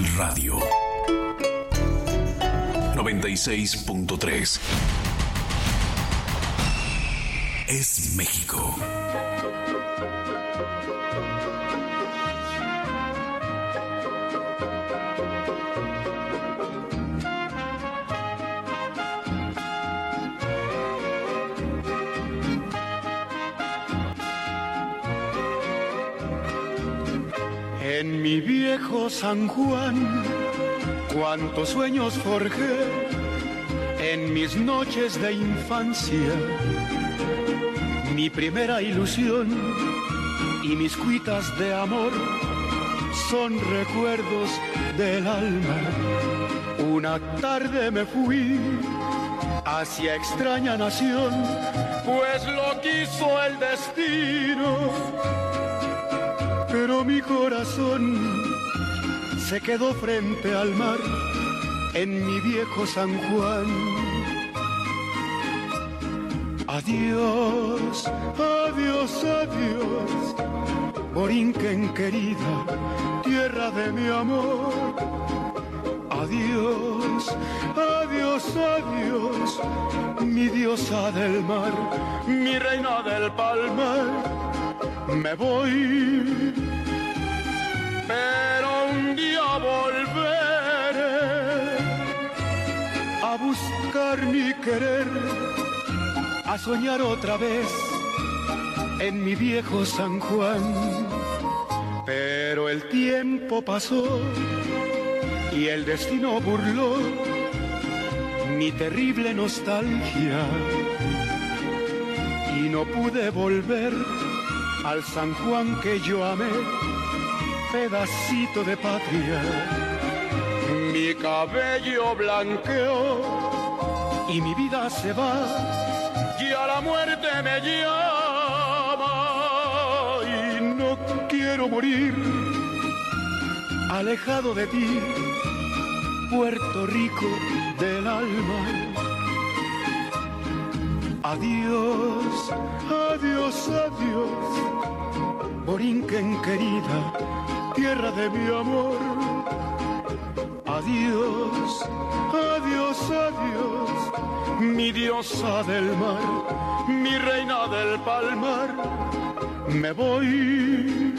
Radio 96.3 es México. En mi viejo San Juan, cuántos sueños forjé en mis noches de infancia. Mi primera ilusión y mis cuitas de amor son recuerdos del alma. Una tarde me fui hacia extraña nación, pues lo quiso el destino. Pero mi corazón se quedó frente al mar en mi viejo San Juan. Adiós, adiós, adiós, Borinquen querida, tierra de mi amor. Adiós, adiós, adiós, mi diosa del mar, mi reina del palmar. Me voy, pero un día volveré a buscar mi querer, a soñar otra vez en mi viejo San Juan. Pero el tiempo pasó y el destino burló mi terrible nostalgia y no pude volver al San Juan que yo amé, pedacito de patria. Mi cabello blanqueó y mi vida se va, y a la muerte me llama. Y no quiero morir alejado de ti, Puerto Rico del alma. Adiós, adiós, adiós, Borinquen querida, tierra de mi amor. Adiós, adiós, adiós, mi diosa del mar, mi reina del palmar. Me voy,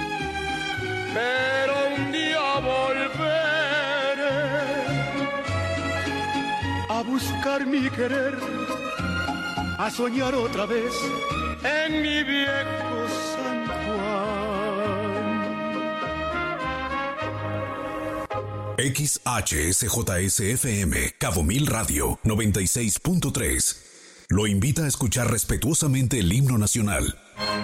pero un día volveré a buscar mi querer, a soñar otra vez en mi viejo San Juan. XHSJSFM, Cabo Mil Radio 96.3 lo invita a escuchar respetuosamente el himno nacional.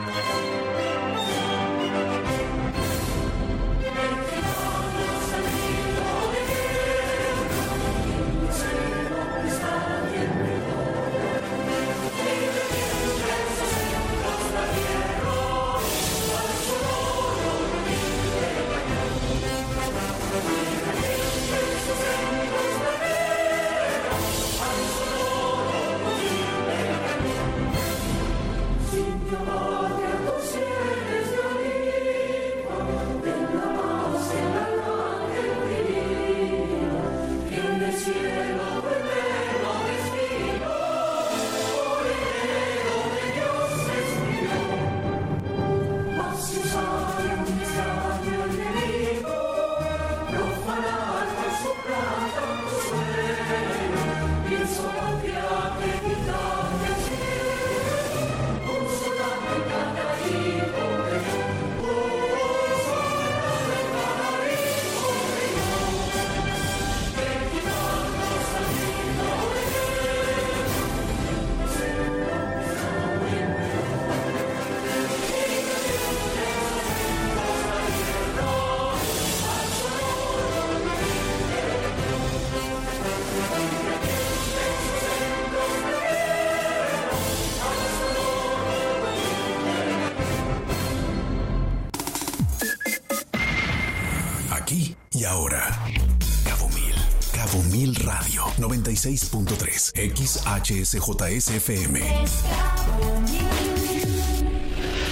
Y ahora, Cabo Mil Radio 96.3 XHSJSFM.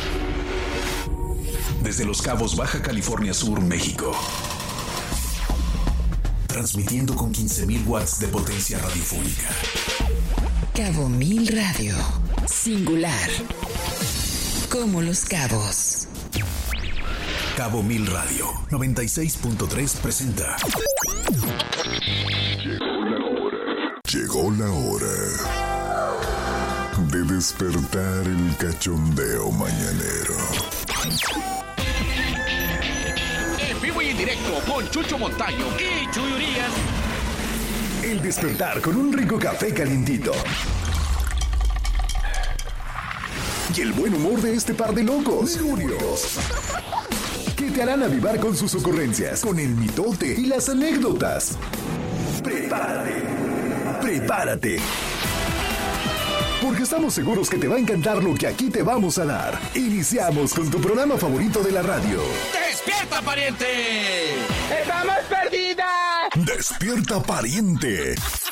Desde Los Cabos, Baja California Sur, México. transmitiendo con 15.000 watts de potencia radiofónica. Cabo Mil Radio. Singular. Como Los Cabos. Cabo Mil Radio 96.3 presenta. Llegó la hora de despertar el cachondeo mañanero. En vivo y en directo con Chucho Montaño y Chuy Urias. El despertar con un rico café calientito. Y el buen humor de este par de locos, Juniors, que te harán avivar con sus ocurrencias, con el mitote y las anécdotas. Prepárate. Porque estamos seguros que te va a encantar lo que aquí te vamos a dar. Iniciamos con tu programa favorito de la radio. ¡Despierta, pariente! ¡Estamos perdidas! Despierta, pariente.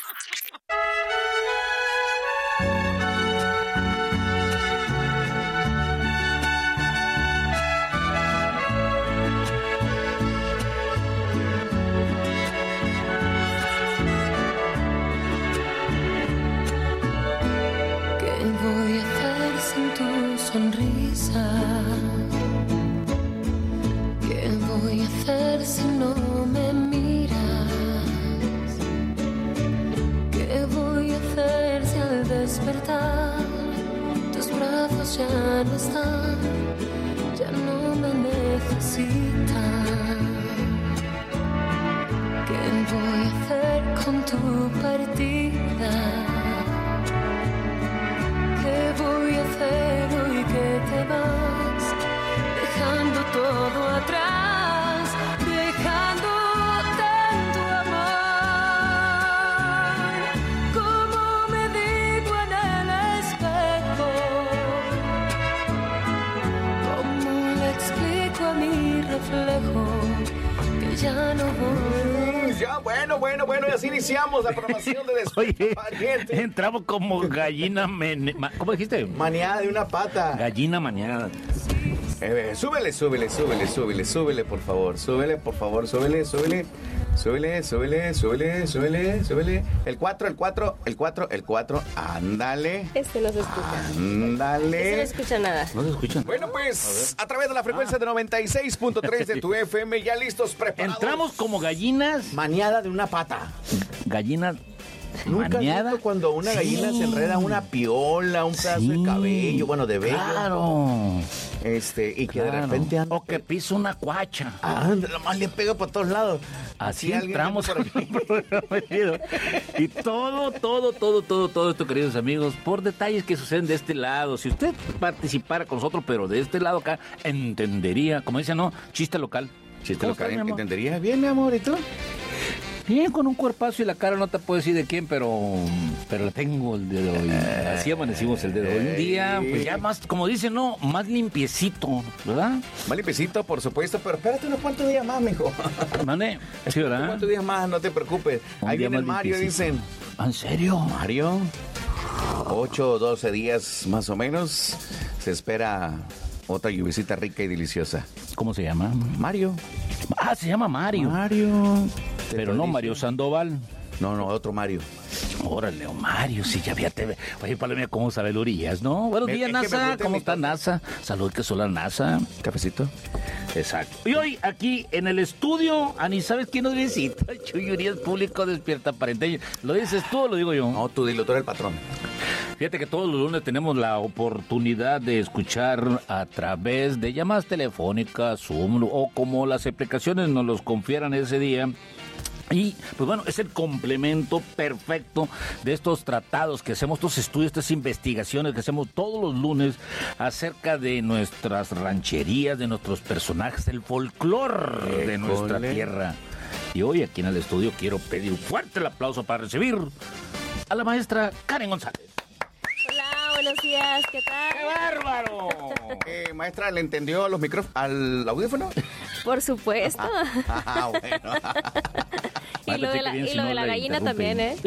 Sonrisa. ¿Qué voy a hacer si no me miras? ¿Qué voy a hacer si al despertar tus brazos ya no están, ya no me necesitan? ¿Qué voy a hacer con tu partida? ¿Qué voy a hacer hoy que te vas? Dejando todo atrás, dejándote en tu amor. ¿Cómo me digo en el espejo? ¿Cómo le explico a mi reflejo que ya no voy? Ya, bueno, y así iniciamos la programación de Oye, Pariente. entramos como gallina ¿cómo dijiste? Maniada de una pata. Gallina mañana. Súbele, por favor. Súbele. El 4. Ándale. Este no se escucha. Ándale. Este no escucha nada. ¿No se escuchan? Bueno, pues, a través de la frecuencia de 96.3 de tu FM, ya listos, preparados. Entramos como gallinas. Maniada de una pata. Gallinas. ¿Nunca has maniada. visto cuando una gallina se enreda una piola, un pedazo de cabello, bueno, de vello? Claro. Y que de repente anda... O que pisa una cuacha. Nomás le pega por todos lados. Así Si alguien entramos anda por aquí. y todo esto, queridos amigos, por detalles que suceden de este lado. Si usted participara con nosotros, pero de este lado acá, entendería, como dicen, ¿no? Chiste local. Chiste local, ¿entenderías bien, mi amor, y tú? Bien, con un cuerpazo y la cara no te puedo decir de quién, pero la tengo el día de hoy. Así amanecimos el día de hoy. Un día, pues ya más, como dicen, ¿no? Más limpiecito, ¿verdad? Más limpiecito, por supuesto, pero espérate unos cuantos días más, mijo. ¿Mande? Sí, ¿verdad? Unos cuantos días más, no te preocupes. Ahí viene el Mario, dicen. ¿En serio? Mario, 8 o 12 días más o menos, se espera otra lluviecita rica y deliciosa. ¿Cómo se llama? Mario. Se llama Mario. Pero no Mario Sandoval. No, otro Mario. Órale, Mario, sí, ya fíjate. Oye, Palomía, ¿cómo sabe el Urias, no? Buenos días, NASA. ¿Cómo está NASA? Salud, que son la NASA. ¿Cafecito? Exacto. Y hoy, aquí, en el estudio, ni sabes quién nos visita. Chuy Urias, público despierta pariente. ¿Lo dices tú o lo digo yo? No, tú dilo, tú eres el patrón. Fíjate que todos los lunes tenemos la oportunidad de escuchar a través de llamadas telefónicas, Zoom, o como las aplicaciones nos los confieran ese día. Y, pues bueno, es el complemento perfecto de estos tratados que hacemos, estos estudios, estas investigaciones que hacemos todos los lunes acerca de nuestras rancherías, de nuestros personajes, del folclore de nuestra tierra. Y hoy aquí en el estudio quiero pedir un fuerte el aplauso para recibir a la maestra Karen González. Hola, buenos días, ¿qué tal? ¡Qué bárbaro! Maestra, ¿le entendió a los al audífono? Por supuesto. Bueno. Y lo de la gallina también, ¿eh?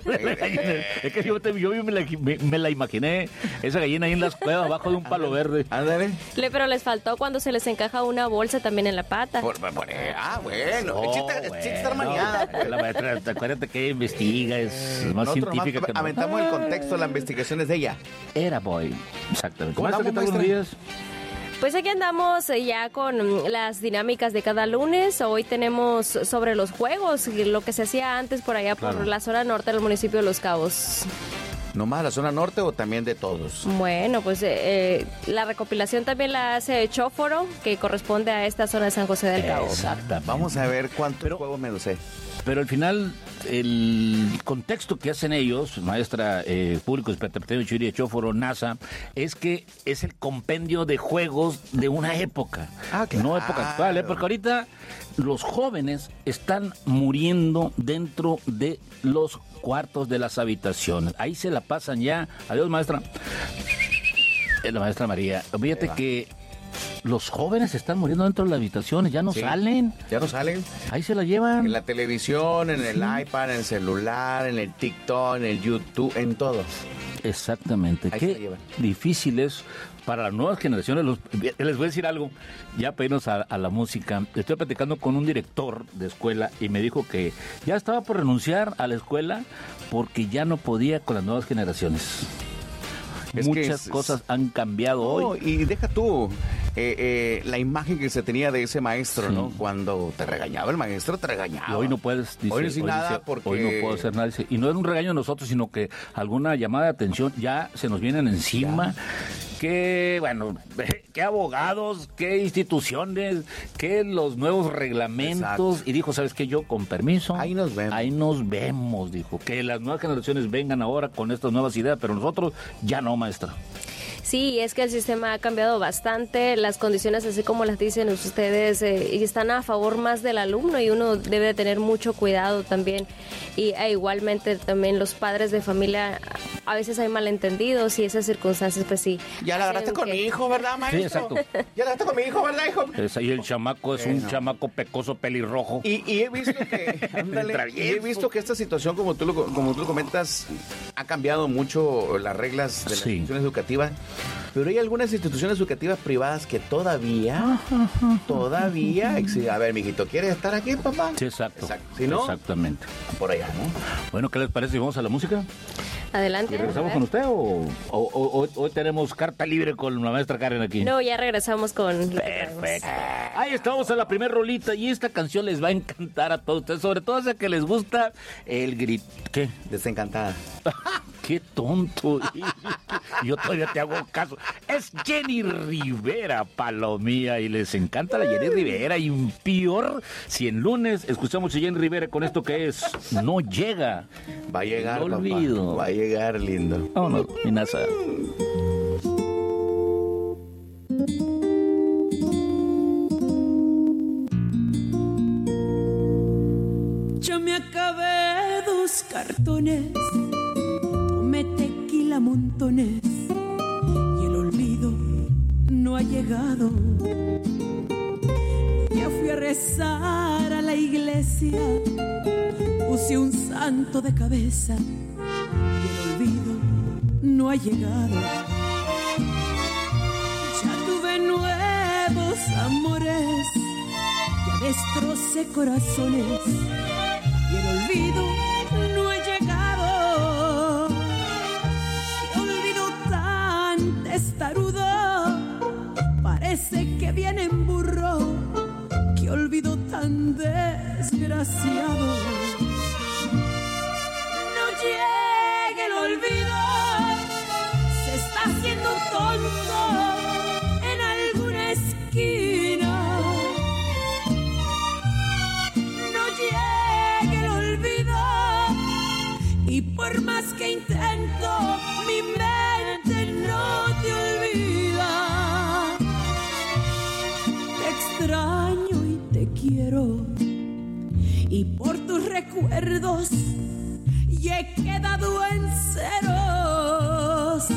Es que yo me la imaginé, esa gallina ahí en las cuevas, abajo de un palo verde. Ándale. Pero les faltó cuando se les encaja una bolsa también en la pata. Bueno. El chiste está maniada. La maestra, acuérdate que ella investiga, es más científica que aventamos el contexto, la investigación es de ella. Era boy, exactamente. ¿Cómo Maestra, andamos, ¿qué tal? Buenos días. Pues aquí andamos ya con las dinámicas de cada lunes. Hoy tenemos sobre los juegos, lo que se hacía antes por allá por la zona norte del municipio de Los Cabos. ¿Nomás la zona norte o también de todos? Bueno, pues la recopilación también la hace Chóforo, que corresponde a esta zona de San José del Cabo. Exactamente. Vamos a ver cuántos juegos me lo sé. Pero al final, el contexto que hacen ellos, maestra público, espectador, Churia, Chóforo, NASA, es que es el compendio de juegos de una época. No época actual, porque ahorita los jóvenes están muriendo dentro de los cuartos de las habitaciones. Ahí se la pasan ya. Adiós, maestra. La maestra María. Fíjate que los jóvenes están muriendo dentro de las habitaciones, ya no salen. Ya no salen. Ahí se la llevan. En la televisión, en el iPad, en el celular, en el TikTok, en el YouTube, en todo. Exactamente. Ahí Qué difícil es para las nuevas generaciones. Les voy a decir algo, ya para irnos a la música. Estoy platicando con un director de escuela y me dijo que ya estaba por renunciar a la escuela porque ya no podía con las nuevas generaciones. Muchas cosas han cambiado hoy. Y deja tú la imagen que se tenía de ese maestro, ¿no? Cuando te regañaba el maestro, te regañaba. Y hoy no puedes decir hoy nada porque... Hoy no puedo hacer nada. Y no es un regaño de nosotros, sino que alguna llamada de atención ya se nos vienen encima. Que, bueno, qué abogados, qué instituciones, qué los nuevos reglamentos. Y dijo, ¿sabes qué? Yo, con permiso. Ahí nos vemos, dijo. Que las nuevas generaciones vengan ahora con estas nuevas ideas, pero nosotros ya no, maestra. Sí, es que el sistema ha cambiado bastante, las condiciones, así como las dicen ustedes, están a favor más del alumno y uno debe de tener mucho cuidado también. Y igualmente también los padres de familia, a veces hay malentendidos y esas circunstancias, pues sí. Ya la agarraste con mi hijo, ¿verdad, maestro? Sí, exacto. Ya la agarraste con mi hijo, ¿verdad, hijo? Y el chamaco es un chamaco pecoso, pelirrojo. Y he visto que, he visto que esta situación, como tú lo comentas, ha cambiado mucho las reglas de las instituciones educativas. Pero hay algunas instituciones educativas privadas que todavía a ver, mijito, ¿quieres estar aquí, papá? Sí, exacto. Si no, exactamente. Por allá, ¿no? Bueno, ¿qué les parece si vamos a la música? Adelante. ¿Y regresamos con usted o hoy tenemos carta libre con la maestra Karen aquí? No, ya regresamos con... Perfecto. Ahí estamos a la primer rolita y esta canción les va a encantar a todos ustedes, sobre todo a que les gusta el grito. ¿Qué? Desencantada. ¡Qué tonto! Yo todavía te hago caso. Es Jenny Rivera, palomía, y les encanta la Jenny Rivera. Y peor, si en lunes escuchamos a Jenny Rivera con esto que es No Llega. Va a llegar, el olvido. Papá. Va a llegar, lindo. Vámonos, mi NASA. Ya me acabé 2 cartones, tomé tequila montones y el olvido no ha llegado. Ya fui a rezar a la iglesia, puse un santo de cabeza y el olvido no ha llegado. Ya tuve nuevos amores, ya destrocé corazones y el olvido no ha llegado. Qué olvido tan testarudo, parece que viene en burro. Qué olvido tan desgraciado. No llega el olvido, se está haciendo tonto en alguna esquina. Y por más que intento, mi mente no te olvida. Te extraño y te quiero, y por tus recuerdos ya he quedado en ceros.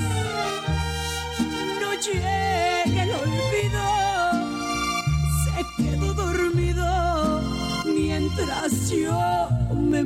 No llega el olvido, se quedó dormido mientras yo me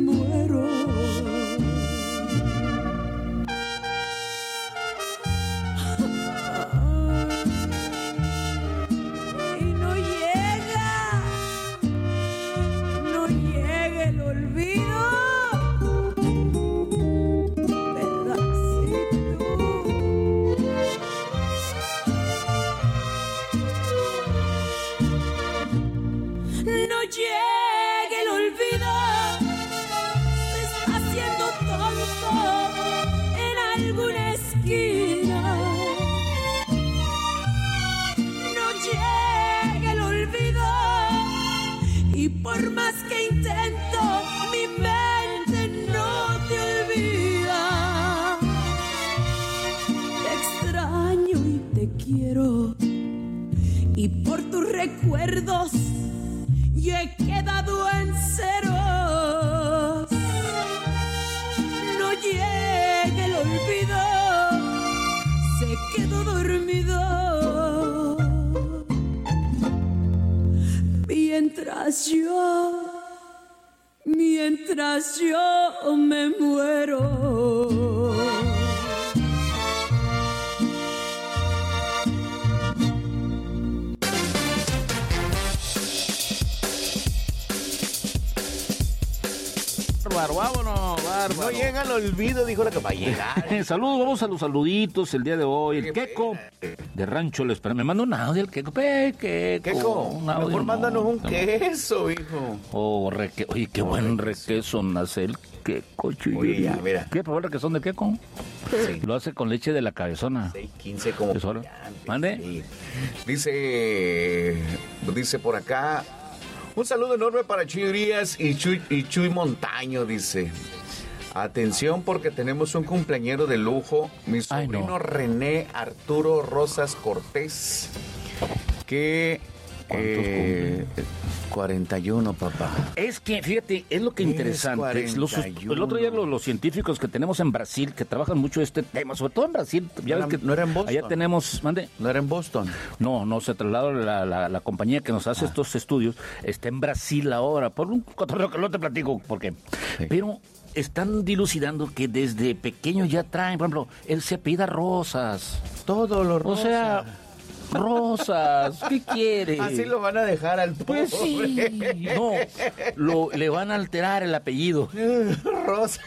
recuerdos y he quedado en ceros. No llega el olvido, se quedó dormido. Mientras yo me muero. Vámonos, bárbaro. No llega al olvido, dijo la que va a llegar. Saludos, vamos a los saluditos el día de hoy. El Queco de Rancho Les Espera. Me manda un audio el Queco. Queco, mejor mándanos un queso, hijo. Oye, qué buen requeso nace el Queco. Oye, ya, mira. ¿Quieres probar el requesón de Queco? Sí. Lo hace con leche de la cabezona. 6:15 como. ¿Mande? Sí. Dice por acá. Un saludo enorme para Chuy Urias y Chuy Montaño, dice. Atención porque tenemos un cumpleañero de lujo, mi sobrino René Arturo Rosas Cortés, que 41, papá. Es que, fíjate, es lo que interesante. El otro día los científicos que tenemos en Brasil, que trabajan mucho este tema, sobre todo en Brasil, ya ves que no era en Boston. Allá tenemos, ¿mande? No era en Boston. No, se trasladó la compañía que nos hace estos estudios, está en Brasil ahora, por un cotorreo que no te platico por qué. Sí. Pero están dilucidando que desde pequeño ya traen, por ejemplo, él se apellida Rosas. Todo lo Rosas. O sea, Rosas, ¿qué quiere? Así lo van a dejar al pobre. Pues sí, no, le van a alterar el apellido. Rosa.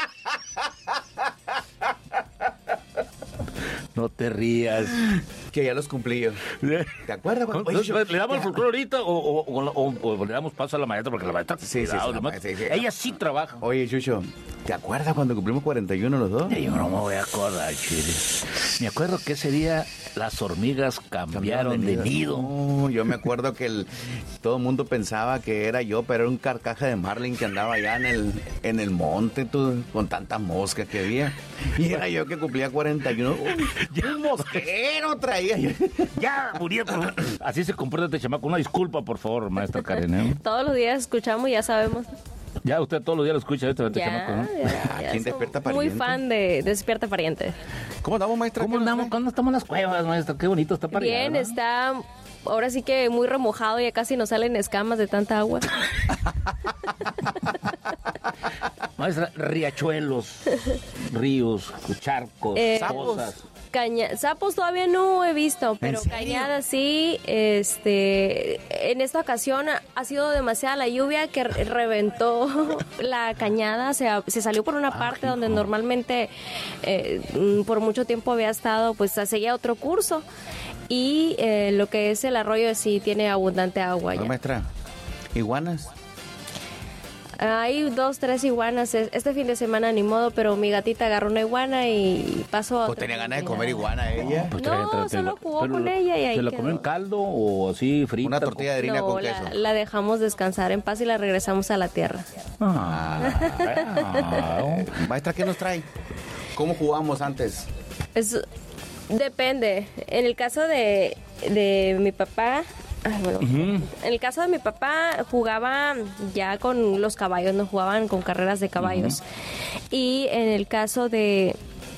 No te rías. Que ya los cumplí yo. ¿Te acuerdas? ¿Le damos el folclore ahorita o le damos paso a la maestra? Porque la maestra... Sí. Ella sí trabaja. Oye, Chucho, ¿te acuerdas cuando cumplimos 41 los dos? Yo no me voy a acordar, Chile. Me acuerdo que ese día las hormigas cambiaron de nido. No, yo me acuerdo que todo el mundo pensaba que era yo, pero era un carcaje de marlin que andaba allá en el monte con tantas moscas que había. Y era yo que cumplía 41. Un mosquero traía. Ya, murió. Así se comporta este chamaco. Una disculpa, por favor, maestra Karen, ¿eh? Todos los días escuchamos, ya sabemos. Ya usted todos los días lo escucha este chamaco, ¿no? Ya, ¿Quién despierta pariente? Muy fan de Despierta Pariente. ¿Cómo andamos, maestra? ¿Cómo andamos? ¿Cuándo estamos en las cuevas, maestra? Qué bonito está para Bien, allá, está ahora sí que muy remojado, ya casi nos salen escamas de tanta agua. Maestra, riachuelos, ríos, charcos, sapos. Sapos todavía no he visto, pero cañadas sí. En esta ocasión ha sido demasiada la lluvia que reventó la cañada, se salió por una parte donde normalmente por mucho tiempo había estado, pues seguía otro curso, y lo que es el arroyo sí tiene abundante agua. No, maestra, iguanas. Hay 2, 3 iguanas. Este fin de semana ni modo, pero mi gatita agarró una iguana y pasó a otra. ¿O tenía ganas de comer iguana ella? Pues no, solo jugó con ella y ahí ¿se la comió en caldo o así frita? Una tortilla de harina con queso. La dejamos descansar en paz y la regresamos a la tierra. Maestra, ¿qué nos trae? ¿Cómo jugamos antes? Depende. En el caso de mi papá... En el caso de mi papá jugaba ya con los caballos, no jugaban con carreras de caballos. Y en el caso de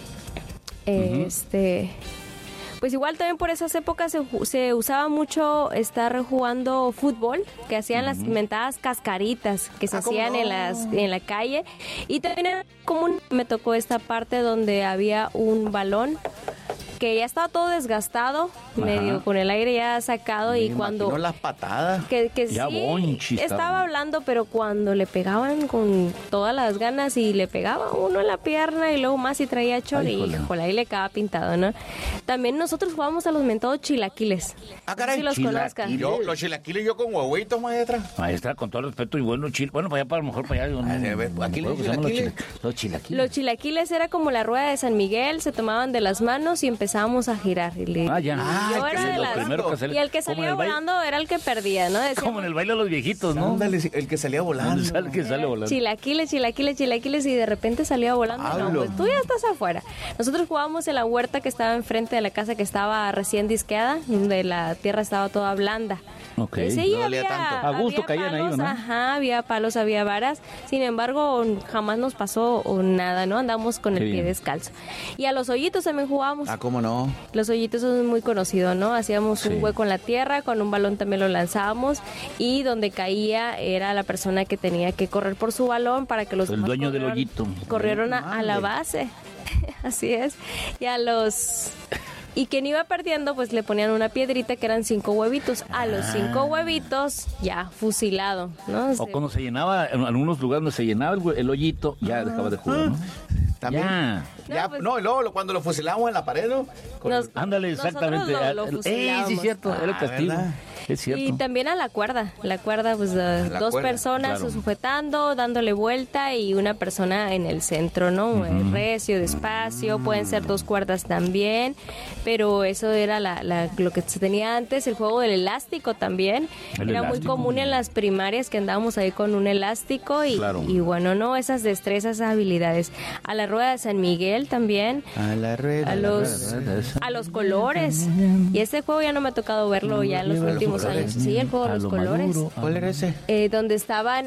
pues igual también por esas épocas se usaba mucho estar jugando fútbol, que hacían las inventadas cascaritas que se hacían en la calle. Y también era común, me tocó esta parte donde había un balón que ya estaba todo desgastado, medio con el aire ya sacado, y cuando las patadas que ya sí estaba hablando, pero cuando le pegaban con todas las ganas y le pegaba uno en la pierna y luego más y traía chor, y híjole, ahí le quedaba pintado, ¿no? También nosotros jugábamos a los mentados chilaquiles. Caray, no sé si los conozcan. Los chilaquiles yo con huevitos, maestra. Maestra, con todo respeto, y bueno, para allá, a lo mejor para allá. Aquí los chilaquiles. Los chilaquiles era como la rueda de San Miguel, se tomaban de las manos y empezaban empezábamos a girar. Y el que salía volando era el que perdía, ¿no? Decíamos, como en el baile de los viejitos, ¿no? Ándale, el que salía volando. El que sale volando. Chilaquiles, y de repente salía volando. No, pues tú ya estás afuera. Nosotros jugábamos en la huerta que estaba enfrente de la casa que estaba recién disqueada, donde la tierra estaba toda blanda. Okay. Sí, no dolía tanto. A gusto caían palos, ahí, ¿no? Ajá, había palos, había varas. Sin embargo, jamás nos pasó nada, ¿no? Andamos con el pie descalzo. Y a los hoyitos también jugábamos. Ah, ¿cómo no? Los hoyitos son muy conocidos, ¿no? Hacíamos un hueco en la tierra, con un balón también lo lanzábamos y donde caía era la persona que tenía que correr por su balón para que los el dueño del hoyito corrieron a la base. Así es. Y quien iba perdiendo, pues le ponían una piedrita que eran 5 huevitos. A los 5 huevitos, ya, fusilado, ¿no? O cuando se llenaba, en algunos lugares donde se llenaba el hoyito, ya dejaba de jugar, ¿no? También. Y luego cuando lo fusilábamos en la pared, ¿no? Ándale, exactamente. Sí, cierto, era el castigo. ¿Verdad? Es cierto. Y también a la cuerda, pues dos personas sujetando, dándole vuelta y una persona en el centro, ¿no? Recio, despacio, pueden ser 2 cuerdas también, pero eso era lo que se tenía antes, el juego del elástico también. Era muy común en las primarias que andábamos ahí con un elástico y bueno, ¿no? Esas destrezas, esas habilidades. A la rueda de San Miguel también. A la rueda. A los colores. Y este juego ya no me ha tocado verlo ya en los últimos años. Sí, el juego de los colores. ¿Cuál era ese? Donde estaban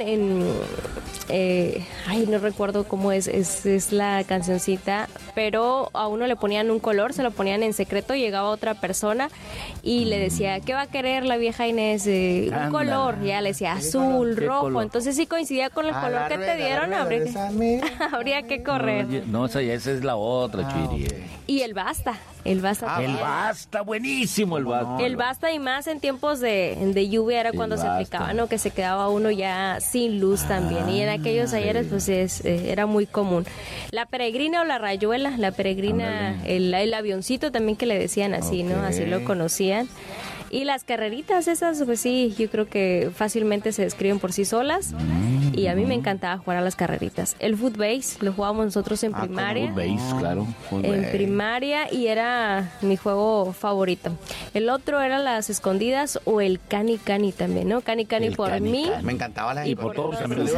no recuerdo cómo es la cancioncita, pero a uno le ponían un color, se lo ponían en secreto, llegaba otra persona y le decía, ¿qué va a querer la vieja Inés? Un color, ya le decía azul, rojo, entonces sí coincidía con el color que te dieron, habría que correr. No, esa es la otra, Chiri. Y el basta. El basta, buenísimo el basta. El basta y más en tiempos de lluvia era cuando se aplicaba, ¿no? Que se quedaba uno ya sin luz también. Y en aquellos ayeres pues era muy común. La peregrina o la rayuela, la peregrina, el avioncito también que le decían así, ¿no? Así lo conocían. Y las carreritas esas, pues sí, yo creo que fácilmente se describen por sí solas. Y a mí me encantaba jugar a las carreritas. El footbase lo jugábamos nosotros en primaria. Footbase, claro. En primaria y era mi juego favorito. El otro era las escondidas o el cani cani también, ¿no? Cani cani por cani, mí. Me encantaba la y por todos los amigos.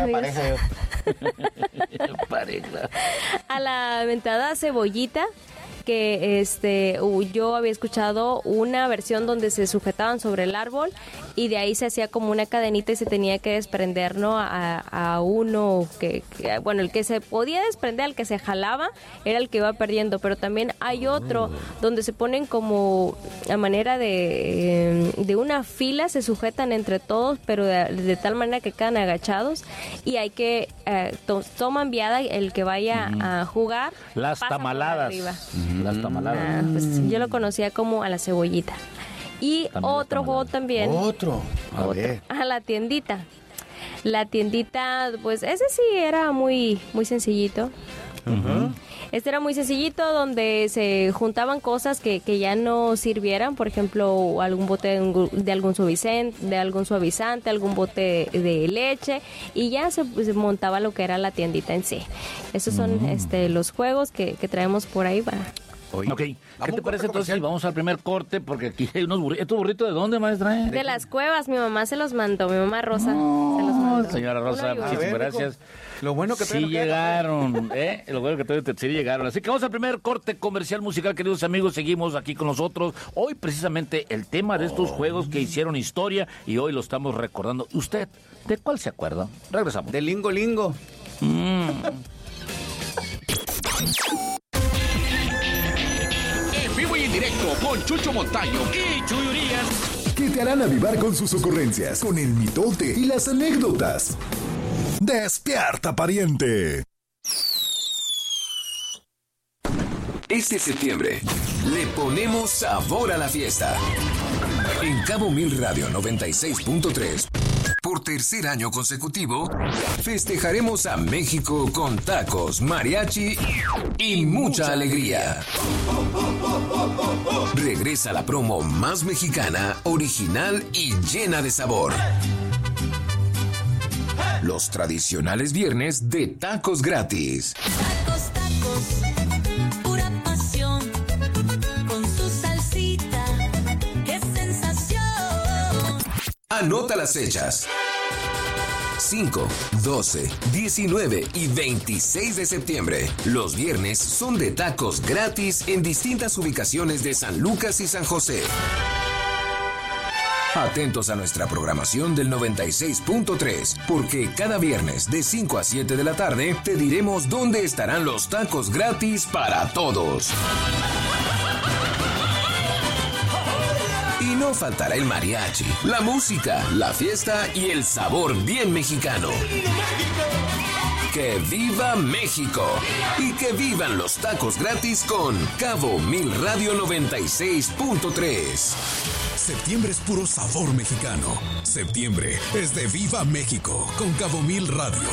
Pareja. A la aventada cebollita, que yo había escuchado una versión donde se sujetaban sobre el árbol y de ahí se hacía como una cadenita y se tenía que desprender, ¿no? A uno bueno, el que se podía desprender, el que se jalaba era el que iba perdiendo, pero también hay otro donde se ponen como a manera de una fila, se sujetan entre todos, pero de tal manera que quedan agachados y hay que toman viada el que vaya a jugar. Las tamaladas. Las tamaladas. Pues yo lo conocía como a la cebollita. Y también otro juego también. A la tiendita. La tiendita, pues ese sí era muy, muy sencillito. Este era muy sencillito, donde se juntaban cosas que ya no sirvieran, por ejemplo, algún bote de algún suavizante, algún bote de leche, y ya se montaba lo que era la tiendita en sí. Esos son los juegos que traemos por ahí para... Ok, ¿qué te parece entonces? Vamos al primer corte, porque aquí hay unos burritos. ¿Estos burritos de dónde, maestra? De las cuevas, mi mamá se los mandó, mi mamá Rosa se los mandó. Señora Rosa, muchísimas gracias. Lo bueno que sí llegaron, Lo bueno que sí llegaron. Así que vamos al primer corte comercial musical, queridos amigos. Seguimos aquí con nosotros. Hoy precisamente el tema de estos juegos que hicieron historia y hoy lo estamos recordando. ¿Usted de cuál se acuerda? Regresamos. De Lingo Lingo. En vivo y en directo con Chucho Montaño y Chuy Urias. Que te harán avivar con sus ocurrencias, con el mitote y las anécdotas. ¡Despierta, pariente! Este septiembre le ponemos sabor a la fiesta. En Cabo Mil Radio 96.3, por tercer año consecutivo, festejaremos a México con tacos, mariachi y mucha alegría. Regresa la promo más mexicana, original y llena de sabor. Los tradicionales viernes de tacos gratis. Tacos, tacos, pura pasión, con Anota las fechas. 5, 12, 19 y 26 de septiembre. Los viernes son de tacos gratis en distintas ubicaciones de San Lucas y San José. Atentos a nuestra programación del 96.3, porque cada viernes de 5 a 7 de la tarde te diremos dónde estarán los tacos gratis para todos. Y no faltará el mariachi, la música, la fiesta y el sabor bien mexicano. ¡Que viva México! Y que vivan los tacos gratis con Cabo Mil Radio 96.3. Septiembre es puro sabor mexicano. Septiembre es de Viva México con Cabo Mil Radio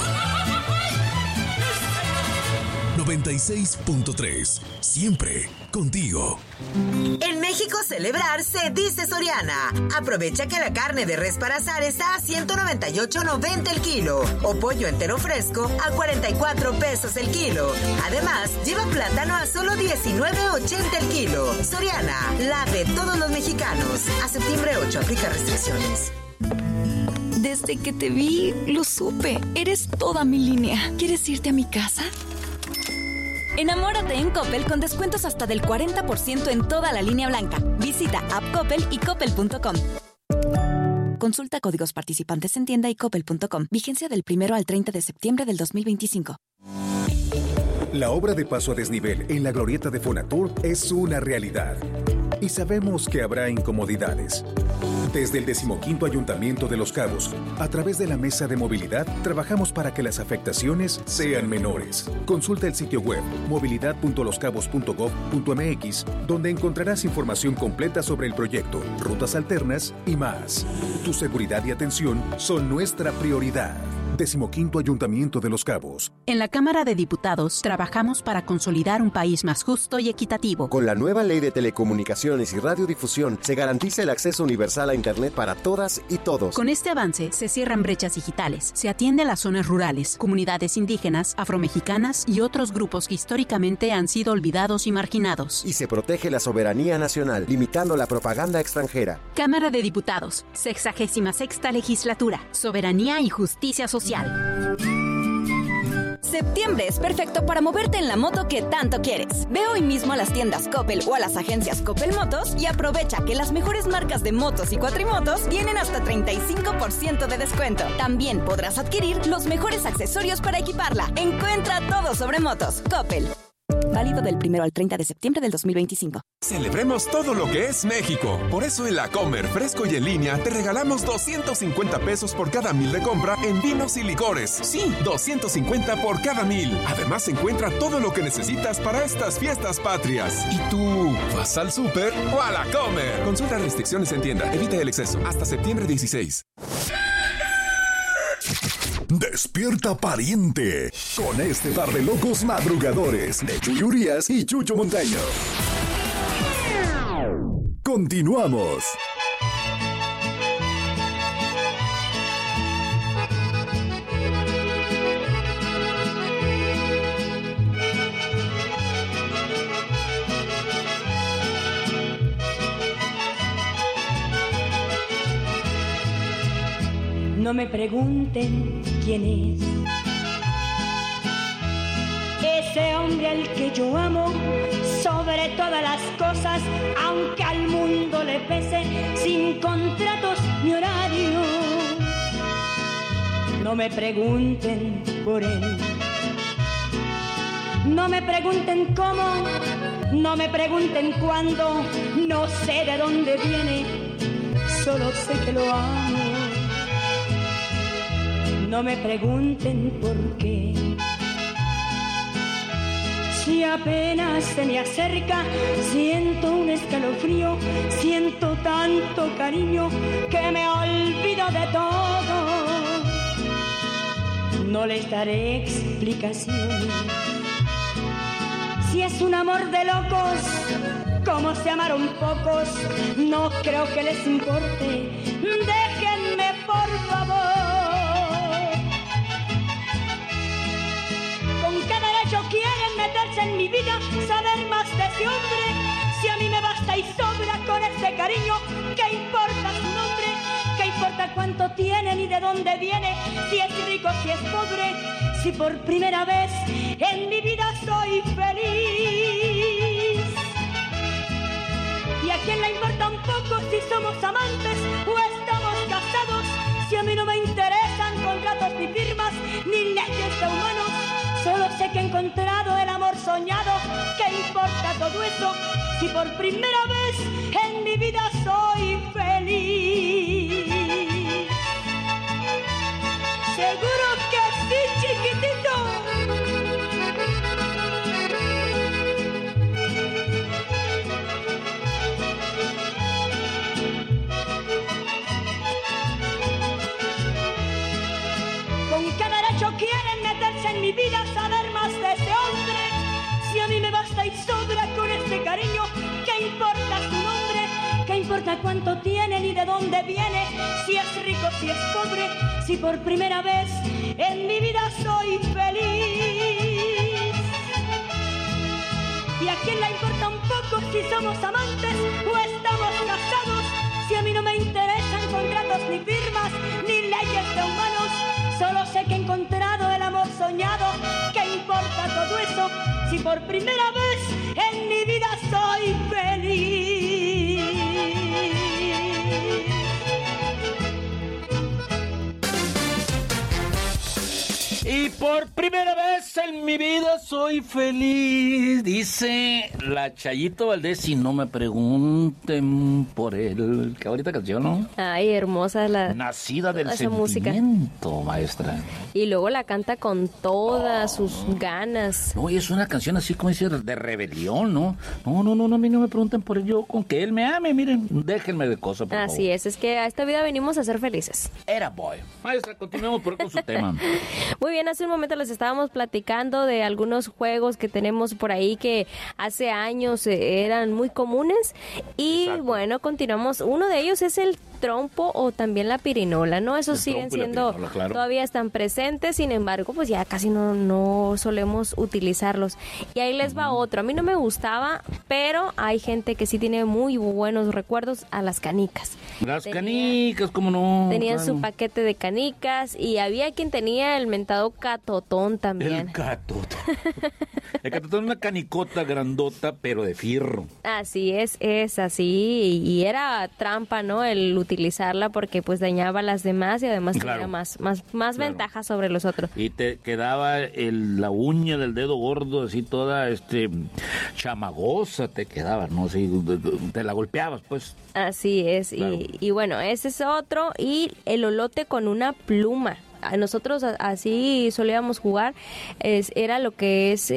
96.3. Siempre contigo. En México celebrar se dice Soriana. Aprovecha que la carne de res para asar está a $198.90 el kilo o pollo entero fresco a 44 pesos el kilo. Además, lleva plátano a solo $19.80 el kilo. Soriana, la de todos los mexicanos. A septiembre 8 aplica restricciones. Desde que te vi, lo supe. Eres toda mi línea. ¿Quieres irte a mi casa? Enamórate en Coppel con descuentos hasta del 40% en toda la línea blanca. Visita App Coppel y coppel.com. Consulta códigos participantes en tienda y coppel.com. Vigencia del 1 al 30 de septiembre del 2025. La obra de paso a desnivel en la glorieta de Fonatur es una realidad. Y sabemos que habrá incomodidades. Desde el 15º Ayuntamiento de Los Cabos, a través de la Mesa de Movilidad, trabajamos para que las afectaciones sean menores. Consulta el sitio web movilidad.loscabos.gov.mx, donde encontrarás información completa sobre el proyecto, rutas alternas y más. Tu seguridad y atención son nuestra prioridad. 15º Ayuntamiento de Los Cabos. En la Cámara de Diputados trabajamos para consolidar un país más justo y equitativo. Con la nueva Ley de Telecomunicaciones y Radiodifusión se garantiza el acceso universal a Internet para todas y todos. Con este avance se cierran brechas digitales, se atiende a las zonas rurales, comunidades indígenas, afromexicanas y otros grupos que históricamente han sido olvidados y marginados. Y se protege la soberanía nacional, limitando la propaganda extranjera. Cámara de Diputados, 66ª Legislatura, Soberanía y Justicia Social. Septiembre es perfecto para moverte en la moto que tanto quieres. Ve hoy mismo a las tiendas Coppel o a las agencias Coppel Motos y aprovecha que las mejores marcas de motos y cuatrimotos tienen hasta 35% de descuento. También podrás adquirir los mejores accesorios para equiparla. Encuentra todo sobre motos. Coppel. Válido del 1 al 30 de septiembre del 2025. Celebremos todo lo que es México. Por eso en La Comer, fresco y en línea, te regalamos 250 pesos por cada 1,000 de compra en vinos y licores. Sí, 250 por cada 1,000. Además, encuentra todo lo que necesitas para estas fiestas patrias. ¿Y tú, vas al súper o a La Comer? Consulta restricciones en tienda. Evita el exceso. Hasta septiembre 16. Despierta pariente con este par de locos madrugadores de Chuy Urias y Chucho Montaño. Continuamos. No me pregunten quién es ese hombre al que yo amo sobre todas las cosas, aunque al mundo le pese, sin contratos ni horarios. No me pregunten por él, no me pregunten cómo, no me pregunten cuándo, no sé de dónde viene, solo sé que lo amo. No me pregunten por qué. Si apenas se me acerca, siento un escalofrío, siento tanto cariño que me olvido de todo. No les daré explicación. Si es un amor de locos, como se amaron pocos, no creo que les importe. Déjenme, por favor. ¿Con qué derecho quieren meterse en mi vida, saber más de ese hombre? Si a mí me basta y sobra con este cariño, ¿qué importa su nombre? ¿Qué importa cuánto tiene ni de dónde viene, si es rico, si es pobre, si por primera vez en mi vida soy feliz. ¿Y a quién le importa un poco si somos amantes o estamos casados? Si a mí no me interesan contratos ni firmas ni leyes de humanos, solo sé que he encontrado el amor soñado. ¿Qué importa todo eso si por primera vez en mi vida soy feliz? Seguro que sí, chiquitito. ¿Con qué derecho quieren meterse en mi vida, saber más de ese hombre? Si a mí me basta y sobra con este cariño, ¿qué importa su nombre? ¿Qué importa cuánto tiene ni de dónde viene? Si es rico, si es pobre, si por primera vez en mi vida soy feliz. ¿Y a quién le importa un poco si somos amantes o estamos casados? Si a mí no me interesan contratos ni firmas ni leyes de humanos, solo sé que he encontrado el amor soñado. ¿Qué importa todo eso si por primera vez en mi vida soy feliz? Y por primera vez en mi vida soy feliz, dice la Chayito Valdés, y no me pregunten por él. Qué bonita canción, ¿no? Ay, hermosa la... Nacida del música, maestra. Y luego la canta con todas sus ganas. No, y es una canción así como dice, de rebelión, ¿no? No, a mí no me pregunten por ello, con que él me ame, miren, déjenme de cosas, por favor. Así es que a esta vida venimos a ser felices. Era boy. Maestra, continuemos con su tema. Muy bien, hace un momento les estábamos platicando de algunos juegos que tenemos por ahí que hace años eran muy comunes y Exacto. Bueno, continuamos. Uno de ellos es el trompo o también la pirinola, ¿no? Esos siguen siendo, pirinola, claro. Todavía están presentes, sin embargo, pues ya casi no solemos utilizarlos. Y ahí les va otro. A mí no me gustaba, pero hay gente que sí tiene muy buenos recuerdos a las canicas. Las canicas, ¿cómo no? Tenían claro. Su paquete de canicas y había quien tenía el mentado catotón también. El catotón. El catotón es una canicota grandota, pero de fierro. Así es así. Y era trampa, ¿no? El utilizarla porque pues dañaba a las demás y además claro. tenía más claro. Ventajas sobre los otros. Y te quedaba la uña del dedo gordo así toda chamagosa te quedaba, ¿no? Así, te la golpeabas, pues. Así es. Claro. Y bueno, ese es otro. Y el olote con una pluma. Nosotros así solíamos jugar, era lo que es,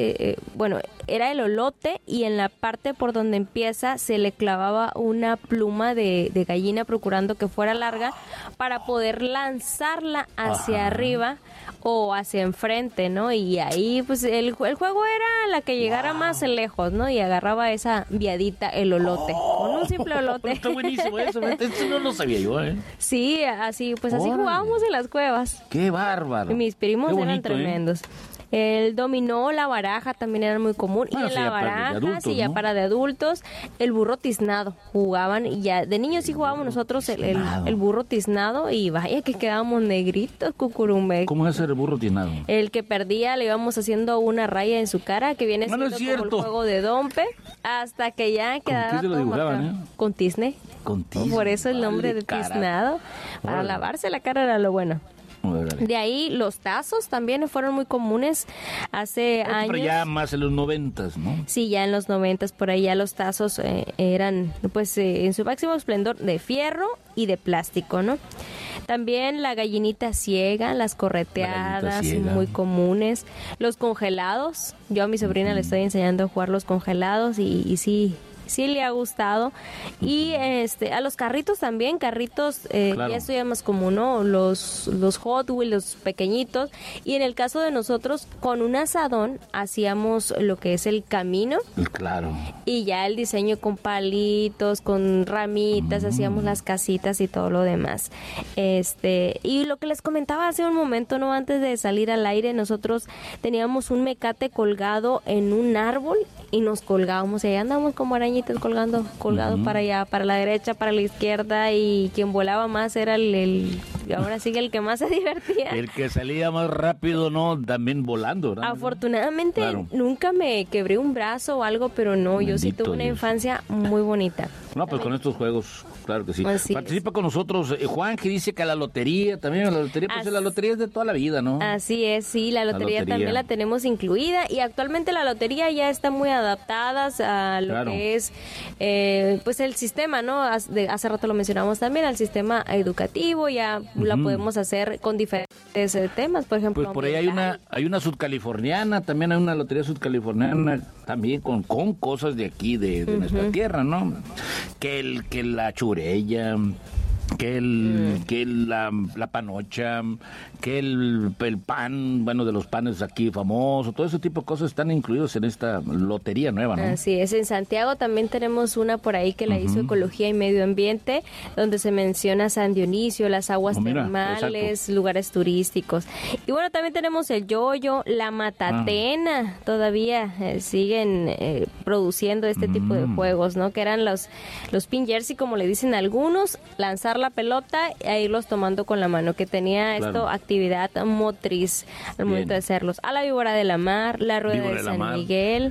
era el olote y en la parte por donde empieza se le clavaba una pluma de gallina procurando que fuera larga para poder lanzarla hacia arriba o hacia enfrente, ¿no? Y ahí pues el juego era la que llegara más lejos, ¿no? Y agarraba esa viadita, el olote, con un simple olote. Está buenísimo eso no lo sabía yo, ¿eh? Sí, así jugábamos en las cuevas. ¡Qué bárbaro! Mis primos bonito, eran tremendos. El dominó, la baraja también era muy común. Bueno, y en la baraja, ya para de adultos, el burro tiznado. Jugaban, y ya de niños sí jugábamos nosotros el burro tiznado y vaya que quedábamos negritos, cucurumbe. ¿Cómo es el burro tiznado? El que perdía le íbamos haciendo una raya en su cara, que viene siendo como el juego de dompe, hasta que ya quedaba ¿Con qué se lo dibujaban, con tizne. Con tizne. Por eso el nombre de tiznado. Para lavarse la cara era lo bueno. De ahí los tazos también fueron muy comunes hace años. Pero ya más en los 90s, ¿no? Sí, ya en los 90s por ahí ya los tazos eran pues en su máximo esplendor de fierro y de plástico, ¿no? También la gallinita ciega, las correteadas, muy comunes. Los congelados, yo a mi sobrina le estoy enseñando a jugar los congelados y sí le ha gustado. Y a los carritos también, claro. Ya esto ya es más común, ¿no? Los Hot Wheels, los pequeñitos. Y en el caso de nosotros, con un asadón hacíamos lo que es el camino. Claro. Y ya el diseño con palitos, con ramitas, hacíamos las casitas y todo lo demás. Y lo que les comentaba hace un momento, ¿no? Antes de salir al aire, nosotros teníamos un mecate colgado en un árbol y nos colgábamos y ahí andábamos como arañitas colgado para allá, para la derecha, para la izquierda, y quien volaba más era ahora sí el que más se divertía. El que salía más rápido, ¿no? También volando, ¿verdad? Afortunadamente nunca me quebré un brazo o algo, pero no, yo sí tuve una infancia muy bonita. No, pues con estos juegos, claro que sí. Así Participa con nosotros Juan, que dice que a la lotería, también la lotería, pues la lotería es de toda la vida, ¿no? Así es, sí, la lotería también la tenemos incluida, y actualmente la lotería ya está muy adaptada a lo que es pues el sistema, ¿no? Hace rato lo mencionamos también, al sistema educativo, ya la podemos hacer con diferentes temas, por ejemplo. Pues por ahí hay una sudcaliforniana, también hay una lotería sudcaliforniana, también con cosas de aquí, de nuestra tierra, ¿no? Que la churella, que la panocha, que el pan, bueno, de los panes aquí famosos, todo ese tipo de cosas están incluidos en esta lotería nueva, ¿no? Así es, en Santiago también tenemos una por ahí que la hizo Ecología y Medio Ambiente, donde se menciona San Dionisio, las aguas termales, lugares turísticos. Y bueno, también tenemos el yoyo, la matatena, todavía siguen produciendo este tipo de juegos, ¿no? Que eran los pin jersey, como le dicen algunos, lanzar la pelota e irlos tomando con la mano, que tenía esto actividad motriz al momento de hacerlos. A la víbora de la mar, la rueda de San Miguel,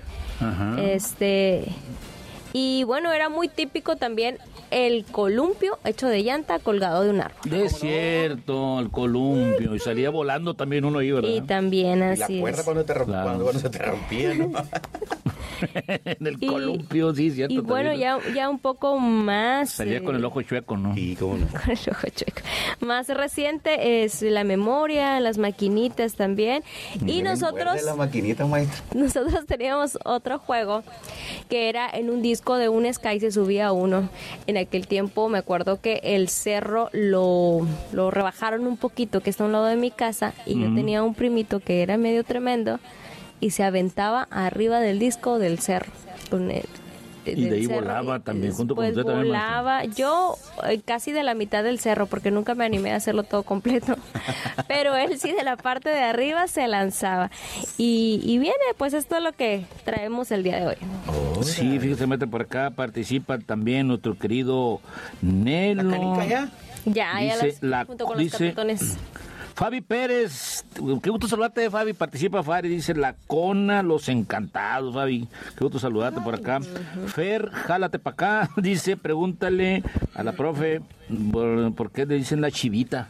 y bueno, era muy típico también el columpio hecho de llanta colgado de un árbol. Es cierto, el columpio, y salía volando también uno ahí, ¿verdad? Y también así la cuerda es. cuando se te rompía, ¿no? En el columpio, sí, cierto. Y bueno, ya un poco más... Salía con el ojo chueco, ¿no? Y cómo no. Con el ojo chueco. Más reciente es la memoria, las maquinitas también. Y nosotros... la maquinita, maestro. Nosotros teníamos otro juego que era en un disco de un Sky, se subía uno. En aquel tiempo me acuerdo que el cerro lo rebajaron un poquito, que está a un lado de mi casa, y yo tenía un primito que era medio tremendo y se aventaba arriba del disco del cerro. Y de ahí volaba también, junto con usted también. Volaba, yo casi de la mitad del cerro, porque nunca me animé a hacerlo todo completo, pero él sí de la parte de arriba se lanzaba. Y viene, pues esto es lo que traemos el día de hoy. Sí, fíjese, mete por acá, participa también nuestro querido Nelo. ¿La canica ya? Ya, junto con los capitones. Fabi Pérez, qué gusto saludarte, Fabi. Participa Fabi, dice La Cona, Los Encantados, Fabi. Qué gusto saludarte por acá. Fer, jálate para acá, dice, pregúntale a la profe por qué le dicen la chivita.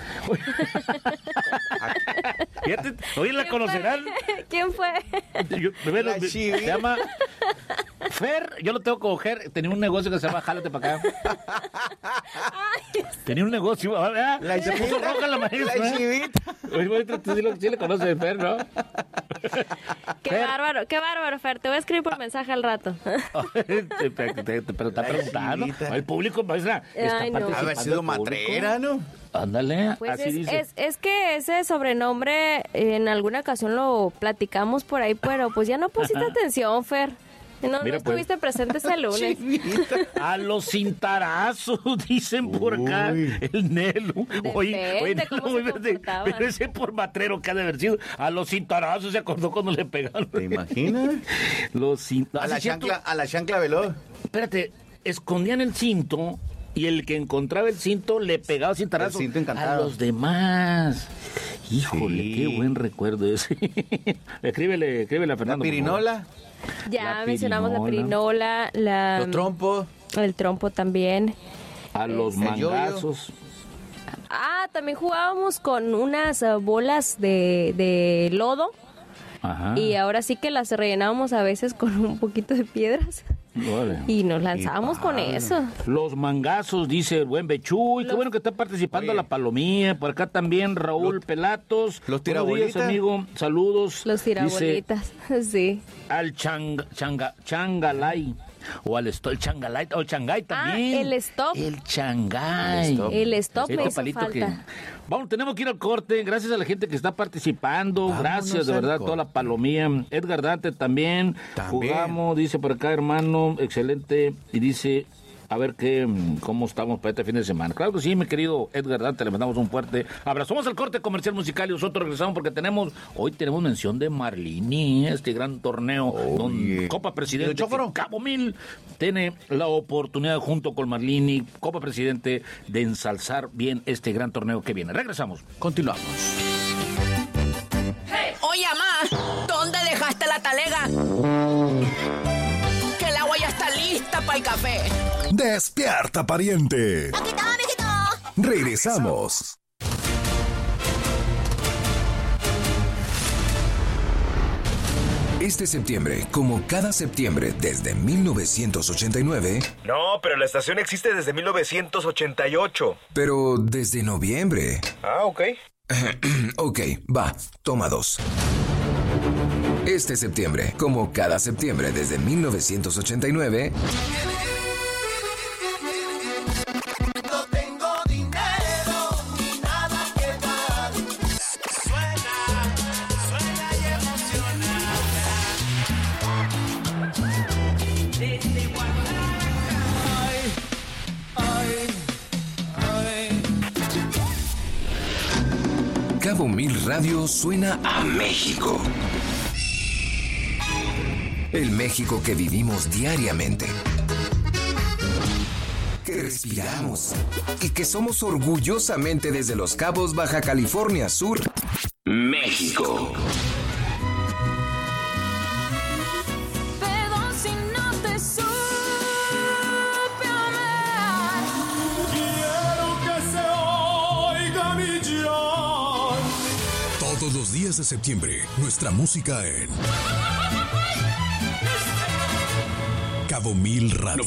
Oye, ¿la conocerán? ¿Quién fue? La chivita. Se llama Fer, yo lo tengo como Fer, tenía un negocio que se llama Jálate para acá. Tenía un negocio, ¿verdad? Se puso roja la maestra. La chivita. Oye, tú sí le conoces, Fer, ¿no? Qué bárbaro, Fer. Te voy a escribir por mensaje al rato. Pero está preguntando. El público, maestra, está participando. Haber sido matrera, ¿no? Ándale, pues así dice. Es que ese sobrenombre en alguna ocasión lo platicamos por ahí, pero pues ya no pusiste atención, Fer. No estuviste presente ese lunes. A los cintarazos, dicen por acá. El Nelo. Oye, pero ese por matrero que ha de haber sido. A los cintarazos se acordó cuando le pegaron. ¿Te imaginas? A la chancla veloz. Espérate, escondían el cinto y el que encontraba el cinto le pegaba cintarazo a los demás. Híjole, qué buen recuerdo ese. Escríbele a Fernando. ¿La pirinola? Ya mencionamos la pirinola, los trompos. El trompo también. A los mangazos. También jugábamos con unas bolas de lodo. Ajá. Y ahora sí que las rellenábamos a veces con un poquito de piedras. Vale. Y nos lanzábamos con eso. Los mangazos, dice el buen Bechuy. Qué bueno que está participando la Palomía. Por acá también Raúl Pelatos. Los tirabolitas. Buenos días, amigo. Saludos. Los tirabolitas, sí. Al Changalay. O al el Changalay. O el Changay también. El stop. El Changay. El stop me hizo falta. Vamos, tenemos que ir al corte. Gracias a la gente que está participando. Gracias, de verdad, toda la Palomía. Edgar Dante también. Jugamos, dice por acá, hermano. Excelente. Y dice... a ver cómo estamos para este fin de semana. Claro que sí, mi querido Edgar Dante, le mandamos un fuerte abrazo. Vamos al corte comercial musical y nosotros regresamos porque hoy tenemos mención de Marlini, este gran torneo donde Copa Presidente Cabo Mil tiene la oportunidad junto con Marlini, Copa Presidente, de ensalzar bien este gran torneo que viene. Regresamos, continuamos. Oye, mamá, ¿dónde dejaste la talega? Que el agua ya está lista para el café. Despierta, pariente. Aquí está, mijito. Regresamos. Este septiembre, como cada septiembre desde 1989... No, pero la estación existe desde 1988. Pero desde noviembre... Ah, ok. Ok, va, toma 2. Este septiembre, como cada septiembre desde 1989... No tengo dinero ni nada que dar. Suena y emociona. Desde Guadalajara. Ay. Cabo Mil Radio suena a México. El México que vivimos diariamente, que respiramos y que somos orgullosamente desde Los Cabos, Baja California Sur, México. Perdón si no te supe amar. Quiero que se oiga mi llanto. Todos los días de septiembre, nuestra música en Cabo Mil Radio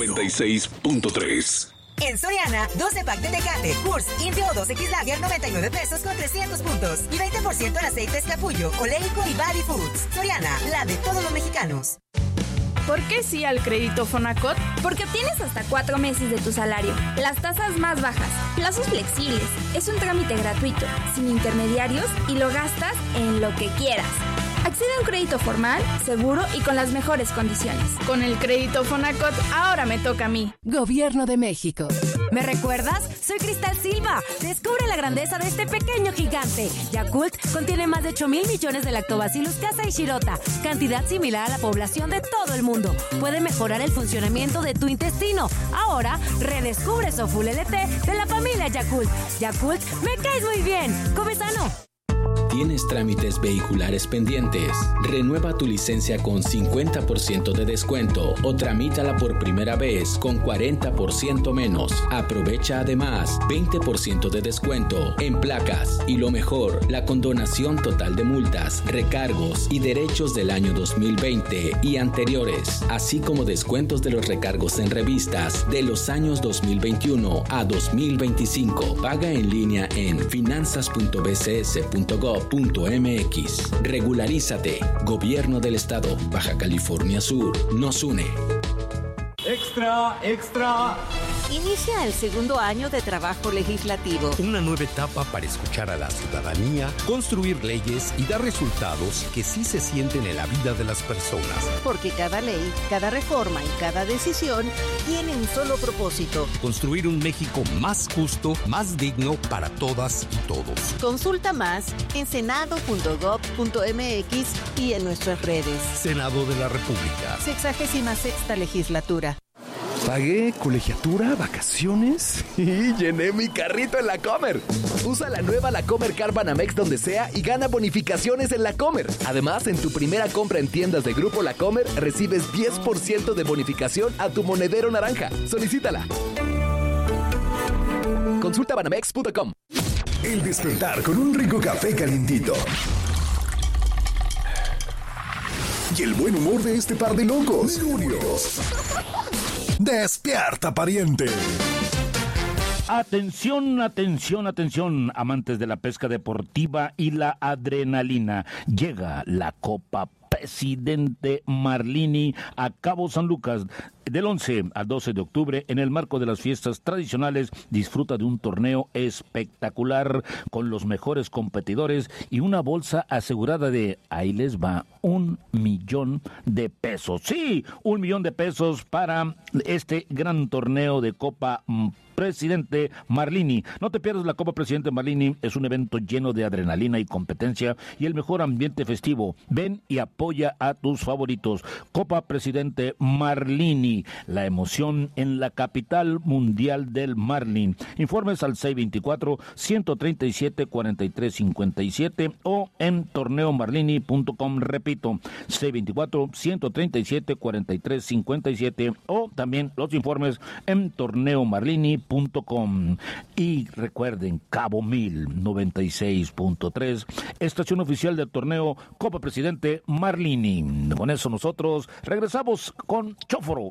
96.3. En Soriana, 12 pack de Tecate, Kurs, Indio 2X Lager, 99 pesos con 300 puntos. Y 20% en aceites Capullo, Oleico y Body Foods. Soriana, la de todos los mexicanos. ¿Por qué sí al crédito Fonacot? Porque obtienes hasta 4 meses de tu salario, las tasas más bajas, plazos flexibles, es un trámite gratuito, sin intermediarios y lo gastas en lo que quieras. Accede a un crédito formal, seguro y con las mejores condiciones. Con el crédito Fonacot, ahora me toca a mí. Gobierno de México. ¿Me recuerdas? Soy Cristal Silva. Descubre la grandeza de este pequeño gigante. Yakult contiene más de 8,000 millones de lactobacillus casei shirota, cantidad similar a la población de todo el mundo. Puede mejorar el funcionamiento de tu intestino. Ahora, redescubre Soful LT de la familia Yakult. Yakult, me caes muy bien. Come sano. ¿Tienes trámites vehiculares pendientes? Renueva tu licencia con 50% de descuento o tramítala por primera vez con 40% menos. Aprovecha además 20% de descuento en placas y lo mejor, la condonación total de multas, recargos y derechos del año 2020 y anteriores, así como descuentos de los recargos en revistas de los años 2021 a 2025. Paga en línea en finanzas.bcs.gov.mx. Regularízate. Gobierno del Estado. Baja California Sur. Nos une. Extra, extra. Inicia el segundo año de trabajo legislativo. Una nueva etapa para escuchar a la ciudadanía, construir leyes y dar resultados que sí se sienten en la vida de las personas. Porque cada ley, cada reforma y cada decisión tiene un solo propósito. Construir un México más justo, más digno para todas y todos. Consulta más en senado.gov.mx y en nuestras redes. Senado de la República. 66ª legislatura. Pagué colegiatura, vacaciones y llené mi carrito en La Comer. Usa la nueva La Comer Car Banamex donde sea y gana bonificaciones en La Comer. Además, en tu primera compra en tiendas de Grupo La Comer, recibes 10% de bonificación a tu monedero naranja. Solicítala. Consulta banamex.com. El despertar con un rico café calientito. Y el buen humor de este par de locos. Mercurios. Despierta, pariente. Atención, atención, atención, amantes de la pesca deportiva y la adrenalina. Llega la Copa Presidente Marlini a Cabo San Lucas. Del 11 al 12 de octubre, en el marco de las fiestas tradicionales, disfruta de un torneo espectacular con los mejores competidores y una bolsa asegurada de, ahí les va, $1,000,000. Sí, $1,000,000 para este gran torneo de Copa Presidente Marlini. No te pierdas la Copa Presidente Marlini, es un evento lleno de adrenalina y competencia y el mejor ambiente festivo. Ven y apoya a tus favoritos. Copa Presidente Marlini, la emoción en la capital mundial del Marlin. Informes al 624-137-4357 o en torneomarlini.com. Repito, 624-137-4357 o también los informes en torneomarlini.com. Y recuerden, Cabo 1096.3, estación oficial del torneo Copa Presidente Marlini. Con eso nosotros regresamos con Chóforo.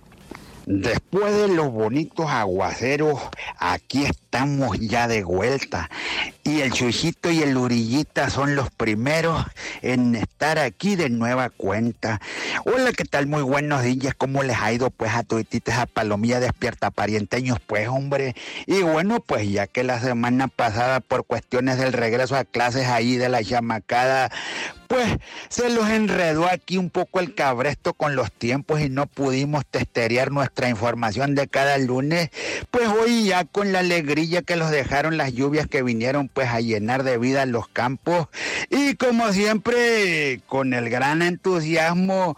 Después de los bonitos aguaceros, aquí estamos ya de vuelta. Y el Chuchito y el Urillita son los primeros en estar aquí de nueva cuenta. Hola, ¿qué tal? Muy buenos días. ¿Cómo les ha ido pues a tuititas, a Palomilla Despierta Parienteños? Pues, hombre. Y bueno, pues ya que la semana pasada, por cuestiones del regreso a clases ahí de la chamacada, pues se los enredó aquí un poco el cabresto con los tiempos y no pudimos testerear nuestra información de cada lunes. Pues hoy ya con la alegría que los dejaron las lluvias que vinieron pues a llenar de vida los campos, y como siempre con el gran entusiasmo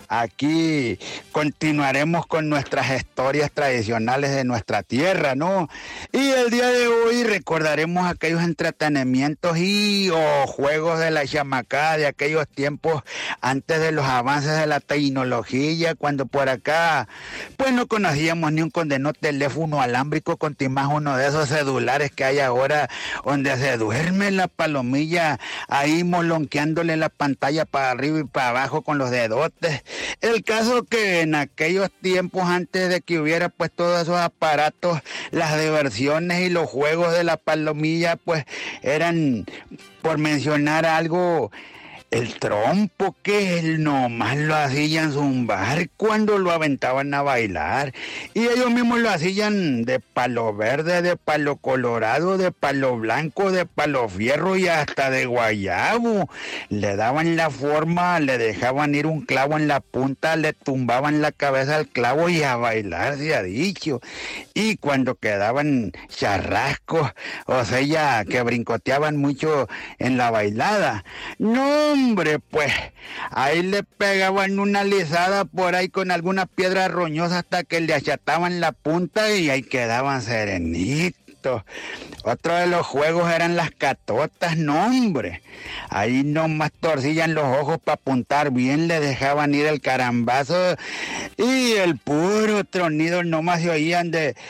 aquí continuaremos con nuestras historias tradicionales de nuestra tierra, ¿no? Y el día de hoy recordaremos aquellos entretenimientos y juegos de la chamacada de aquellos tiempos antes de los avances de la tecnología, cuando por acá pues no conocíamos ni un condenado teléfono alámbrico, con más uno de esos celulares que hay ahora donde se duerme la palomilla ahí molonqueándole la pantalla para arriba y para abajo con los dedotes. El caso que en aquellos tiempos, antes de que hubiera pues todos esos aparatos, las diversiones y los juegos de la palomilla pues eran, por mencionar algo, el trompo, que él nomás lo hacían zumbar cuando lo aventaban a bailar. Y ellos mismos lo hacían de palo verde, de palo colorado, de palo blanco, de palo fierro y hasta de guayabo. Le daban la forma, le dejaban ir un clavo en la punta, le tumbaban la cabeza al clavo y a bailar se ha dicho. Y cuando quedaban charrascos, o sea, ya que brincoteaban mucho en la bailada, no, hombre, pues ahí le pegaban una lisada por ahí con alguna piedra roñosa hasta que le achataban la punta y ahí quedaban serenitos. Otro de los juegos eran las catotas, no, hombre. Ahí nomás torcillan los ojos para apuntar bien, le dejaban ir el carambazo y el puro tronido nomás se oían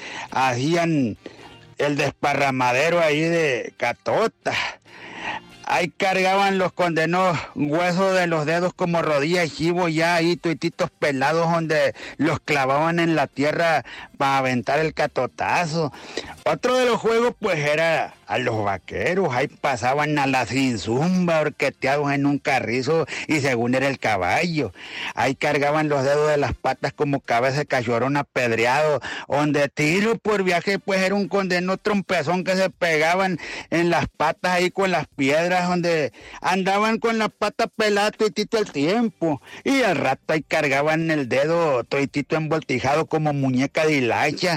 hacían el desparramadero ahí de catotas. Ahí cargaban los condenados huesos de los dedos como rodillas y chivo, ya ahí tuititos pelados donde los clavaban en la tierra para aventar el catotazo. Otro de los juegos pues era a los vaqueros, ahí pasaban a la cinzumba orqueteados en un carrizo y según era el caballo. Ahí cargaban los dedos de las patas como cabeza de cachorón apedreado, donde tiro por viaje pues era un condenado trompezón que se pegaban en las patas ahí con las piedras, donde andaban con la pata pelada toitito el tiempo, y al rato ahí cargaban el dedo toitito envoltijado como muñeca de hilacha.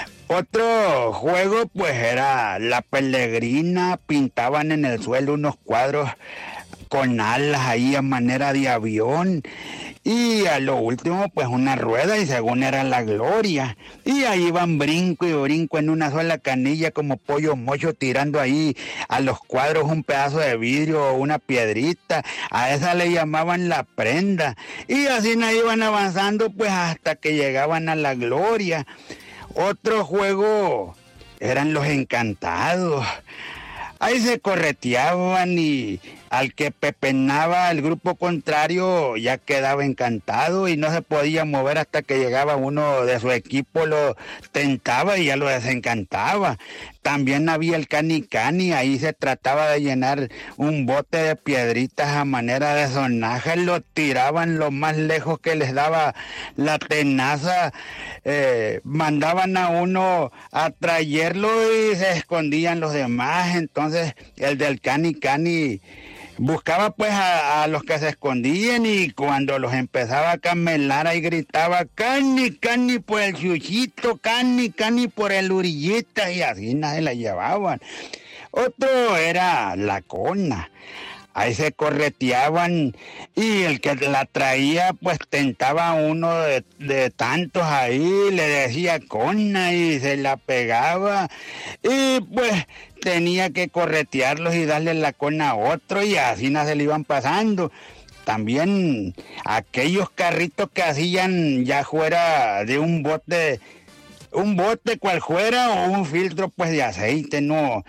Otro juego pues era la pelegrina, pintaban en el suelo unos cuadros con alas ahí a manera de avión, y a lo último pues una rueda y según era la gloria, y ahí iban brinco y brinco en una sola canilla como pollo mocho, tirando ahí a los cuadros un pedazo de vidrio o una piedrita. A esa le llamaban la prenda, y así iban avanzando pues hasta que llegaban a la gloria. Otro juego eran los encantados. Ahí se correteaban y al que pepenaba el grupo contrario ya quedaba encantado y no se podía mover hasta que llegaba uno de su equipo, lo tentaba y ya lo desencantaba. También había el cani-cani, ahí se trataba de llenar un bote de piedritas a manera de sonaja, lo tiraban lo más lejos que les daba la tenaza, mandaban a uno a traerlo y se escondían los demás. Entonces el del cani-cani buscaba pues a los que se escondían y cuando los empezaba a camelar ahí gritaba cani, cani por el chuchito, cani, cani por el urillita y así nadie la llevaban. Otro era la cona. Ahí se correteaban y el que la traía pues tentaba a uno de tantos ahí, le decía cona y se la pegaba y pues tenía que corretearlos y darle la cona a otro y así no se le iban pasando. También aquellos carritos que hacían ya fuera de un bote cual fuera o un filtro pues de aceite, ¿no?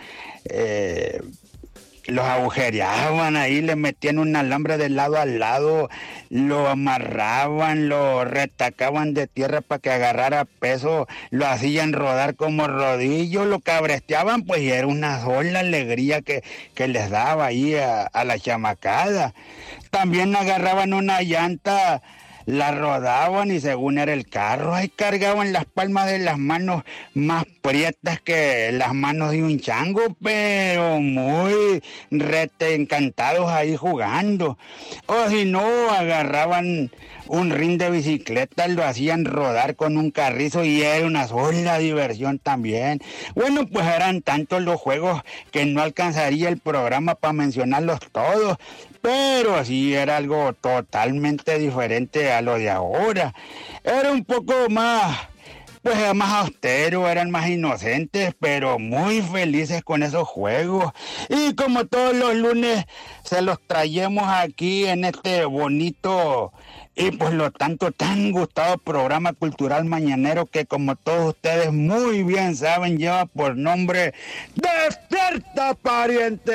Los agujereaban ahí, le metían un alambre de lado a lado, lo amarraban, lo retacaban de tierra para que agarrara peso, lo hacían rodar como rodillo, lo cabresteaban, pues y era una sola alegría que les daba ahí a la chamacada. También agarraban una llanta, la rodaban y según era el carro, ahí cargaban las palmas de las manos más prietas que las manos de un chango, pero muy encantados ahí jugando. O si no, agarraban un ring de bicicleta, lo hacían rodar con un carrizo y era una sola diversión también. Bueno, pues eran tantos los juegos que no alcanzaría el programa para mencionarlos todos, pero sí era algo totalmente diferente a lo de ahora. Era un poco más, pues más austero, eran más inocentes, pero muy felices con esos juegos. Y como todos los lunes se los traemos aquí en este bonito y pues lo tanto tan gustado programa cultural mañanero que como todos ustedes muy bien saben lleva por nombre Despierta Pariente.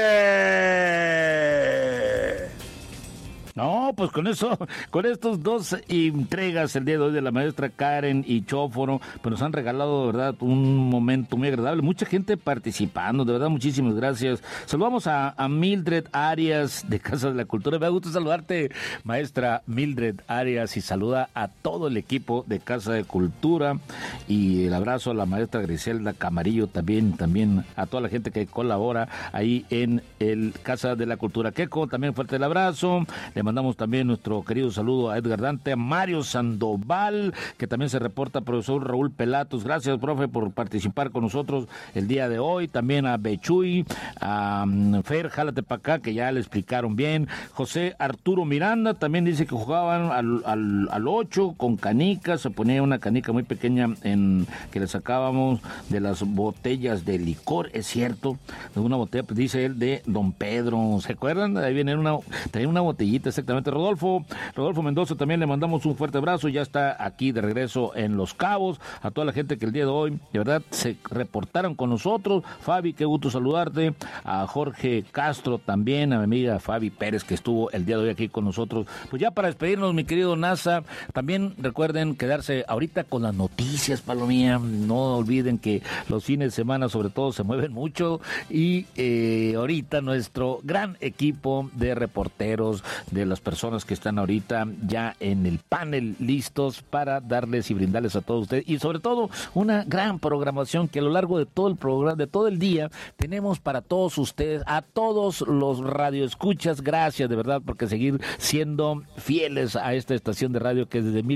No, pues con eso, con estos dos entregas el día de hoy de la maestra Karen y Chóforo, pues nos han regalado, de verdad, un momento muy agradable. Mucha gente participando, de verdad, muchísimas gracias. Saludamos a Mildred Arias de Casa de la Cultura. Me da gusto saludarte, maestra Mildred Arias, y saluda a todo el equipo de Casa de Cultura. Y el abrazo a la maestra Griselda Camarillo también a toda la gente que colabora ahí en el Casa de la Cultura. Queco, también fuerte el abrazo. Le mandamos también nuestro querido saludo a Edgar Dante, a Mario Sandoval, que también se reporta, profesor Raúl Pelatos. Gracias, profe, por participar con nosotros el día de hoy. También a Bechuy, a Fer, jálate para acá, que ya le explicaron bien. José Arturo Miranda también dice que jugaban al 8 con canicas. Se ponía una canica muy pequeña que le sacábamos de las botellas de licor, es cierto, de una botella, pues, dice él, de Don Pedro. ¿Se acuerdan? Ahí viene tenía una botellita. Exactamente, Rodolfo Mendoza, también le mandamos un fuerte abrazo, ya está aquí de regreso en Los Cabos. A toda la gente que el día de hoy, de verdad, se reportaron con nosotros. Fabi, qué gusto saludarte. A Jorge Castro también, a mi amiga Fabi Pérez, que estuvo el día de hoy aquí con nosotros. Pues ya para despedirnos, mi querido NASA, también recuerden quedarse ahorita con las noticias, Palomía. No olviden que los fines de semana, sobre todo, se mueven mucho y ahorita nuestro gran equipo de reporteros, de las personas que están ahorita ya en el panel listos para darles y brindarles a todos ustedes, y sobre todo una gran programación que a lo largo de todo el programa, de todo el día, tenemos para todos ustedes, a todos los radioescuchas. Gracias de verdad porque seguir siendo fieles a esta estación de radio que desde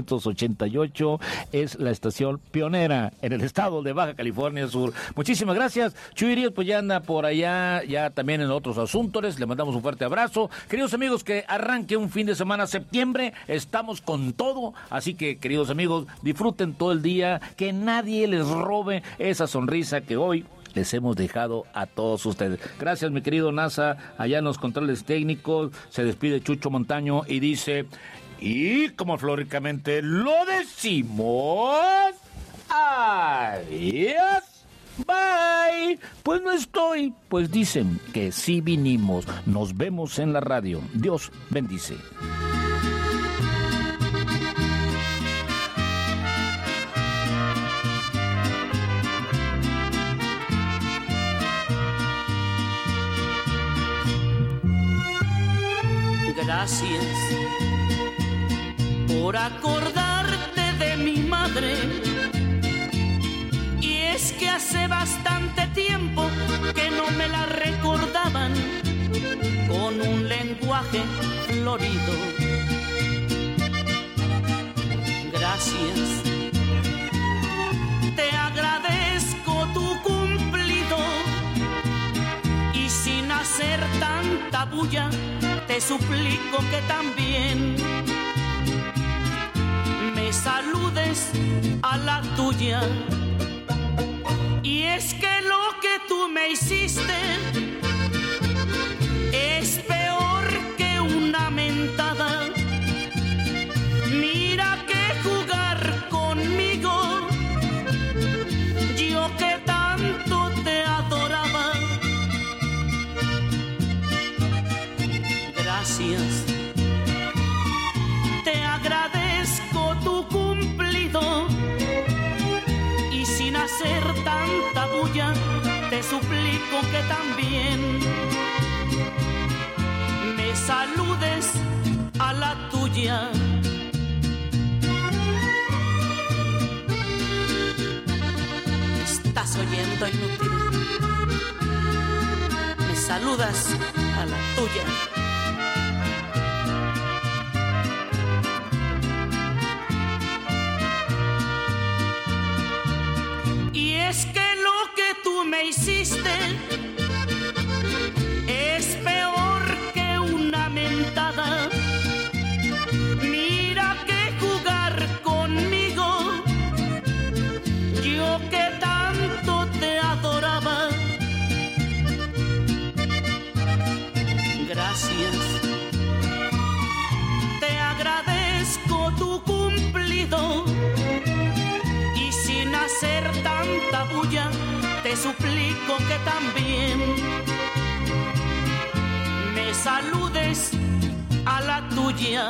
1988 es la estación pionera en el estado de Baja California Sur. Muchísimas gracias. Chuy Ríos pues ya anda por allá, ya también en otros asuntos. Le mandamos un fuerte abrazo. Queridos amigos, que arranque un fin de semana, septiembre, estamos con todo, así que queridos amigos, disfruten todo el día, que nadie les robe esa sonrisa que hoy les hemos dejado a todos ustedes. Gracias, mi querido NASA, allá en los controles técnicos. Se despide Chucho Montaño y dice, y como flóricamente lo decimos, adiós, bye. ¡Ay! Pues no estoy. Pues dicen que sí vinimos. Nos vemos en la radio. Dios bendice. Gracias por acordarte de mi madre. Y es que hace bastante tiempo que no me la recordaban con un lenguaje florido. Gracias, te agradezco tu cumplido y sin hacer tanta bulla te suplico que también me saludes a la tuya. Y es que lo que tú me hiciste es peor que una mentada. Mira que jugar conmigo, yo que tanto te adoraba. Gracias, te agradezco tu cumplido y sin hacer tanta bulla te suplico que también me saludes a la tuya. ¿Estás oyendo, inútil? Me saludas a la tuya. Y es que lo que tú me hiciste es peor que una mentada. Mira que jugar conmigo, yo que tanto te adoraba. Gracias, te agradezco tu cumplido y sin hacer tanta bulla te suplico que también me saludes a la tuya.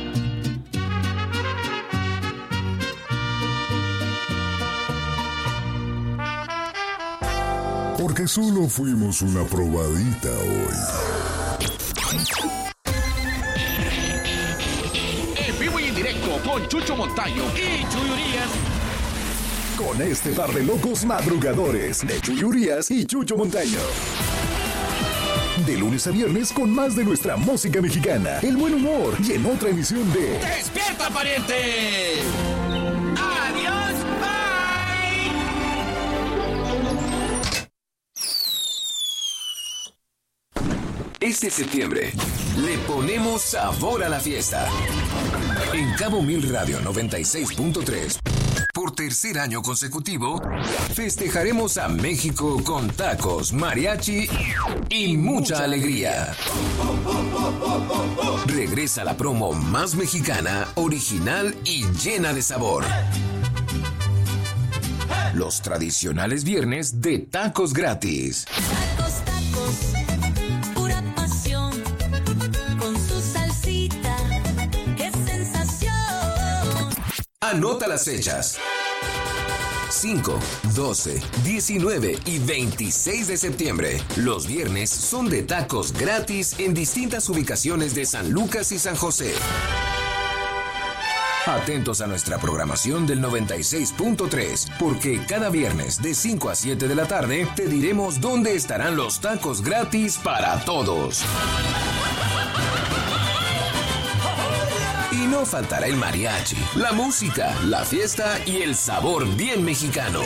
Porque solo fuimos una probadita hoy. En vivo y en directo con Chucho Montaño y Chuy Urias. Con este par de locos madrugadores de Chuy Urias y Chucho Montaño. De lunes a viernes con más de nuestra música mexicana, el buen humor y en otra emisión de ¡Despierta, pariente! ¡Adiós, bye! Este septiembre le ponemos sabor a la fiesta. En Cabo Mil Radio 96.3, por tercer año consecutivo, festejaremos a México con tacos, mariachi y mucha alegría. Regresa la promo más mexicana, original y llena de sabor. Los tradicionales viernes de tacos gratis. Tacos, tacos, pura pasión, con su salsita, qué sensación. Anota las fechas. 5, 12, 19 y 26 de septiembre. Los viernes son de tacos gratis en distintas ubicaciones de San Lucas y San José. Atentos a nuestra programación del 96.3, porque cada viernes de 5 a 7 de la tarde te diremos dónde estarán los tacos gratis para todos. Y no faltará el mariachi, la música, la fiesta y el sabor bien mexicano.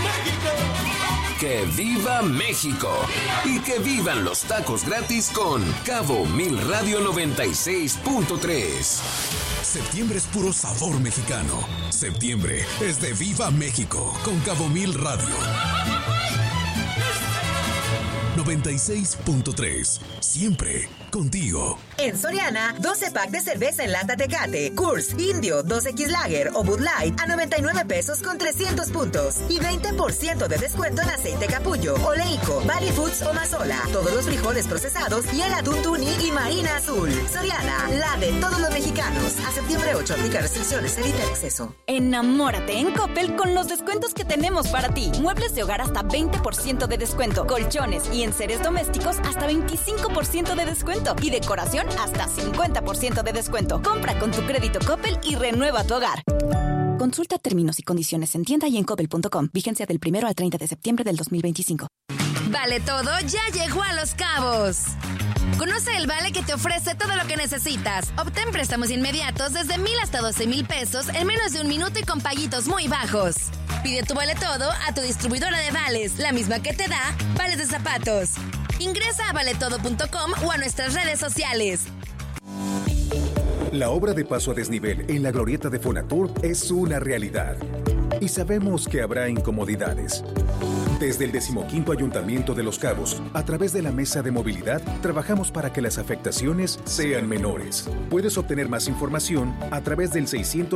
¡Que viva México! Y que vivan los tacos gratis con Cabo Mil Radio 96.3. Septiembre es puro sabor mexicano. Septiembre es de Viva México con Cabo Mil Radio 96.3. Siempre contigo. En Soriana, 12 pack de cerveza en lata Tecate, Coors, Indio, 2X Lager o Bud Light a 99 pesos con 300 puntos. Y 20% de descuento en aceite capullo, Oleico, Valley Foods o Mazola. Todos los frijoles procesados y el atún tuni y marina azul. Soriana, la de todos los mexicanos. A septiembre 8, aplica restricciones, evita el exceso. Enamórate en Coppel con los descuentos que tenemos para ti. Muebles de hogar hasta 20% de descuento. Colchones y enseres domésticos hasta 25% de descuento. Y decoración hasta 50% de descuento. Compra con tu crédito Coppel y renueva tu hogar. Consulta términos y condiciones en tienda y en coppel.com. Vigencia del 1 al 30 de septiembre del 2025. Vale Todo ya llegó a Los Cabos. Conoce el vale que te ofrece todo lo que necesitas. Obtén préstamos inmediatos desde 1,000 hasta 12,000 pesos en menos de un minuto y con paguitos muy bajos. Pide tu Vale Todo a tu distribuidora de vales, la misma que te da vales de zapatos. Ingresa a valetodo.com o a nuestras redes sociales. La obra de paso a desnivel en la glorieta de Fonatur es una realidad. Y sabemos que habrá incomodidades. Desde el 15º Ayuntamiento de Los Cabos, a través de la Mesa de Movilidad, trabajamos para que las afectaciones sean menores. Puedes obtener más información a través del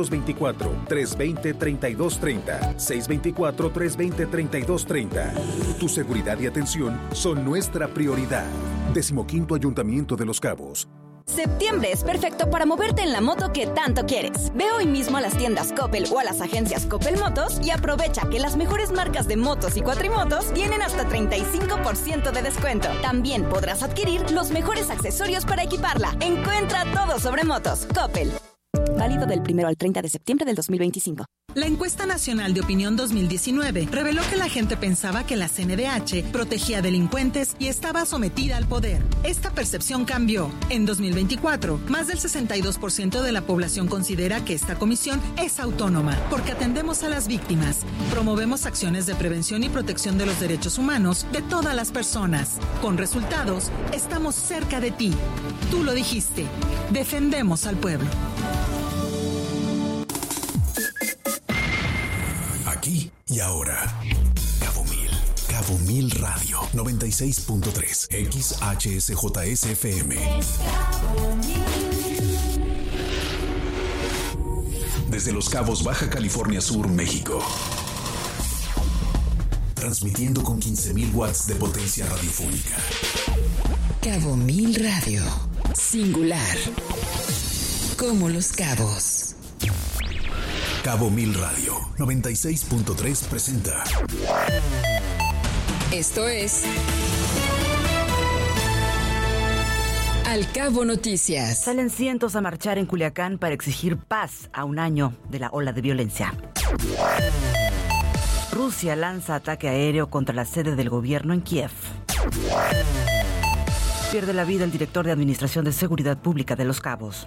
624-320-3230. 624-320-3230. Tu seguridad y atención son nuestra prioridad. 15º Ayuntamiento de Los Cabos. Septiembre es perfecto para moverte en la moto que tanto quieres. Ve hoy mismo a las tiendas Coppel o a las agencias Coppel Motos y aprovecha que las mejores marcas de motos y cuatrimotos tienen hasta 35% de descuento. También podrás adquirir los mejores accesorios para equiparla. Encuentra todo sobre motos. Coppel. Válido del 1 al 30 de septiembre del 2025. La encuesta nacional de opinión 2019 reveló que la gente pensaba que la CNDH protegía a delincuentes y estaba sometida al poder. Esta percepción cambió. En 2024, más del 62% de la población considera que esta comisión es autónoma, porque atendemos a las víctimas, promovemos acciones de prevención y protección de los derechos humanos de todas las personas. Con resultados, estamos cerca de ti. Tú lo dijiste. Defendemos al pueblo. Aquí y ahora. Cabo Mil Radio 96.3 XHSJSFM. Desde Los Cabos, Baja California Sur, México. Transmitiendo con 15,000 watts de potencia radiofónica. Cabo Mil Radio. Singular. Como Los Cabos. Cabo Mil Radio 96.3 presenta. Esto es Al Cabo Noticias. Salen cientos a marchar en Culiacán para exigir paz a un año de la ola de violencia. Rusia lanza ataque aéreo contra la sede del gobierno en Kiev. Pierde la vida el director de Administración de Seguridad Pública de Los Cabos.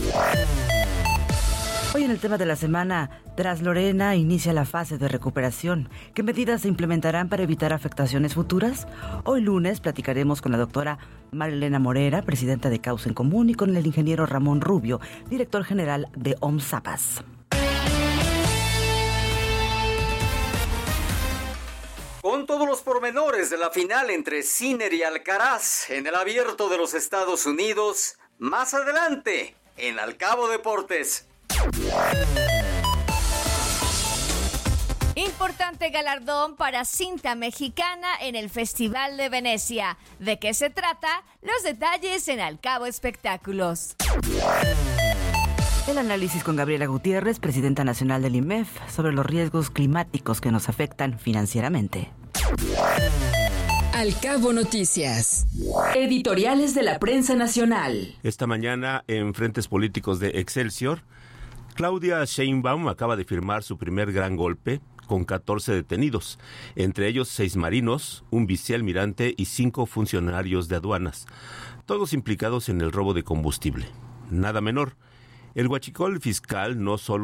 Hoy en el tema de la semana, tras Lorena inicia la fase de recuperación. ¿Qué medidas se implementarán para evitar afectaciones futuras? Hoy lunes platicaremos con la doctora Marilena Morera, presidenta de Causa en Común, y con el ingeniero Ramón Rubio, director general de OMSAPAS. Con todos los pormenores de la final entre Sinner y Alcaraz en el Abierto de los Estados Unidos, más adelante en Al Cabo Deportes. Importante galardón para cinta mexicana en el Festival de Venecia. ¿De qué se trata? Los detalles en Al Cabo Espectáculos. El análisis con Gabriela Gutiérrez, presidenta nacional del IMEF, sobre los riesgos climáticos que nos afectan financieramente. Al Cabo Noticias. Editoriales de la prensa nacional. Esta mañana en Frentes Políticos de Excelsior, Claudia Sheinbaum acaba de firmar su primer gran golpe con 14 detenidos, entre ellos 6 marinos, un vicealmirante y 5 funcionarios de aduanas, todos implicados en el robo de combustible. Nada menor. El huachicol fiscal no solo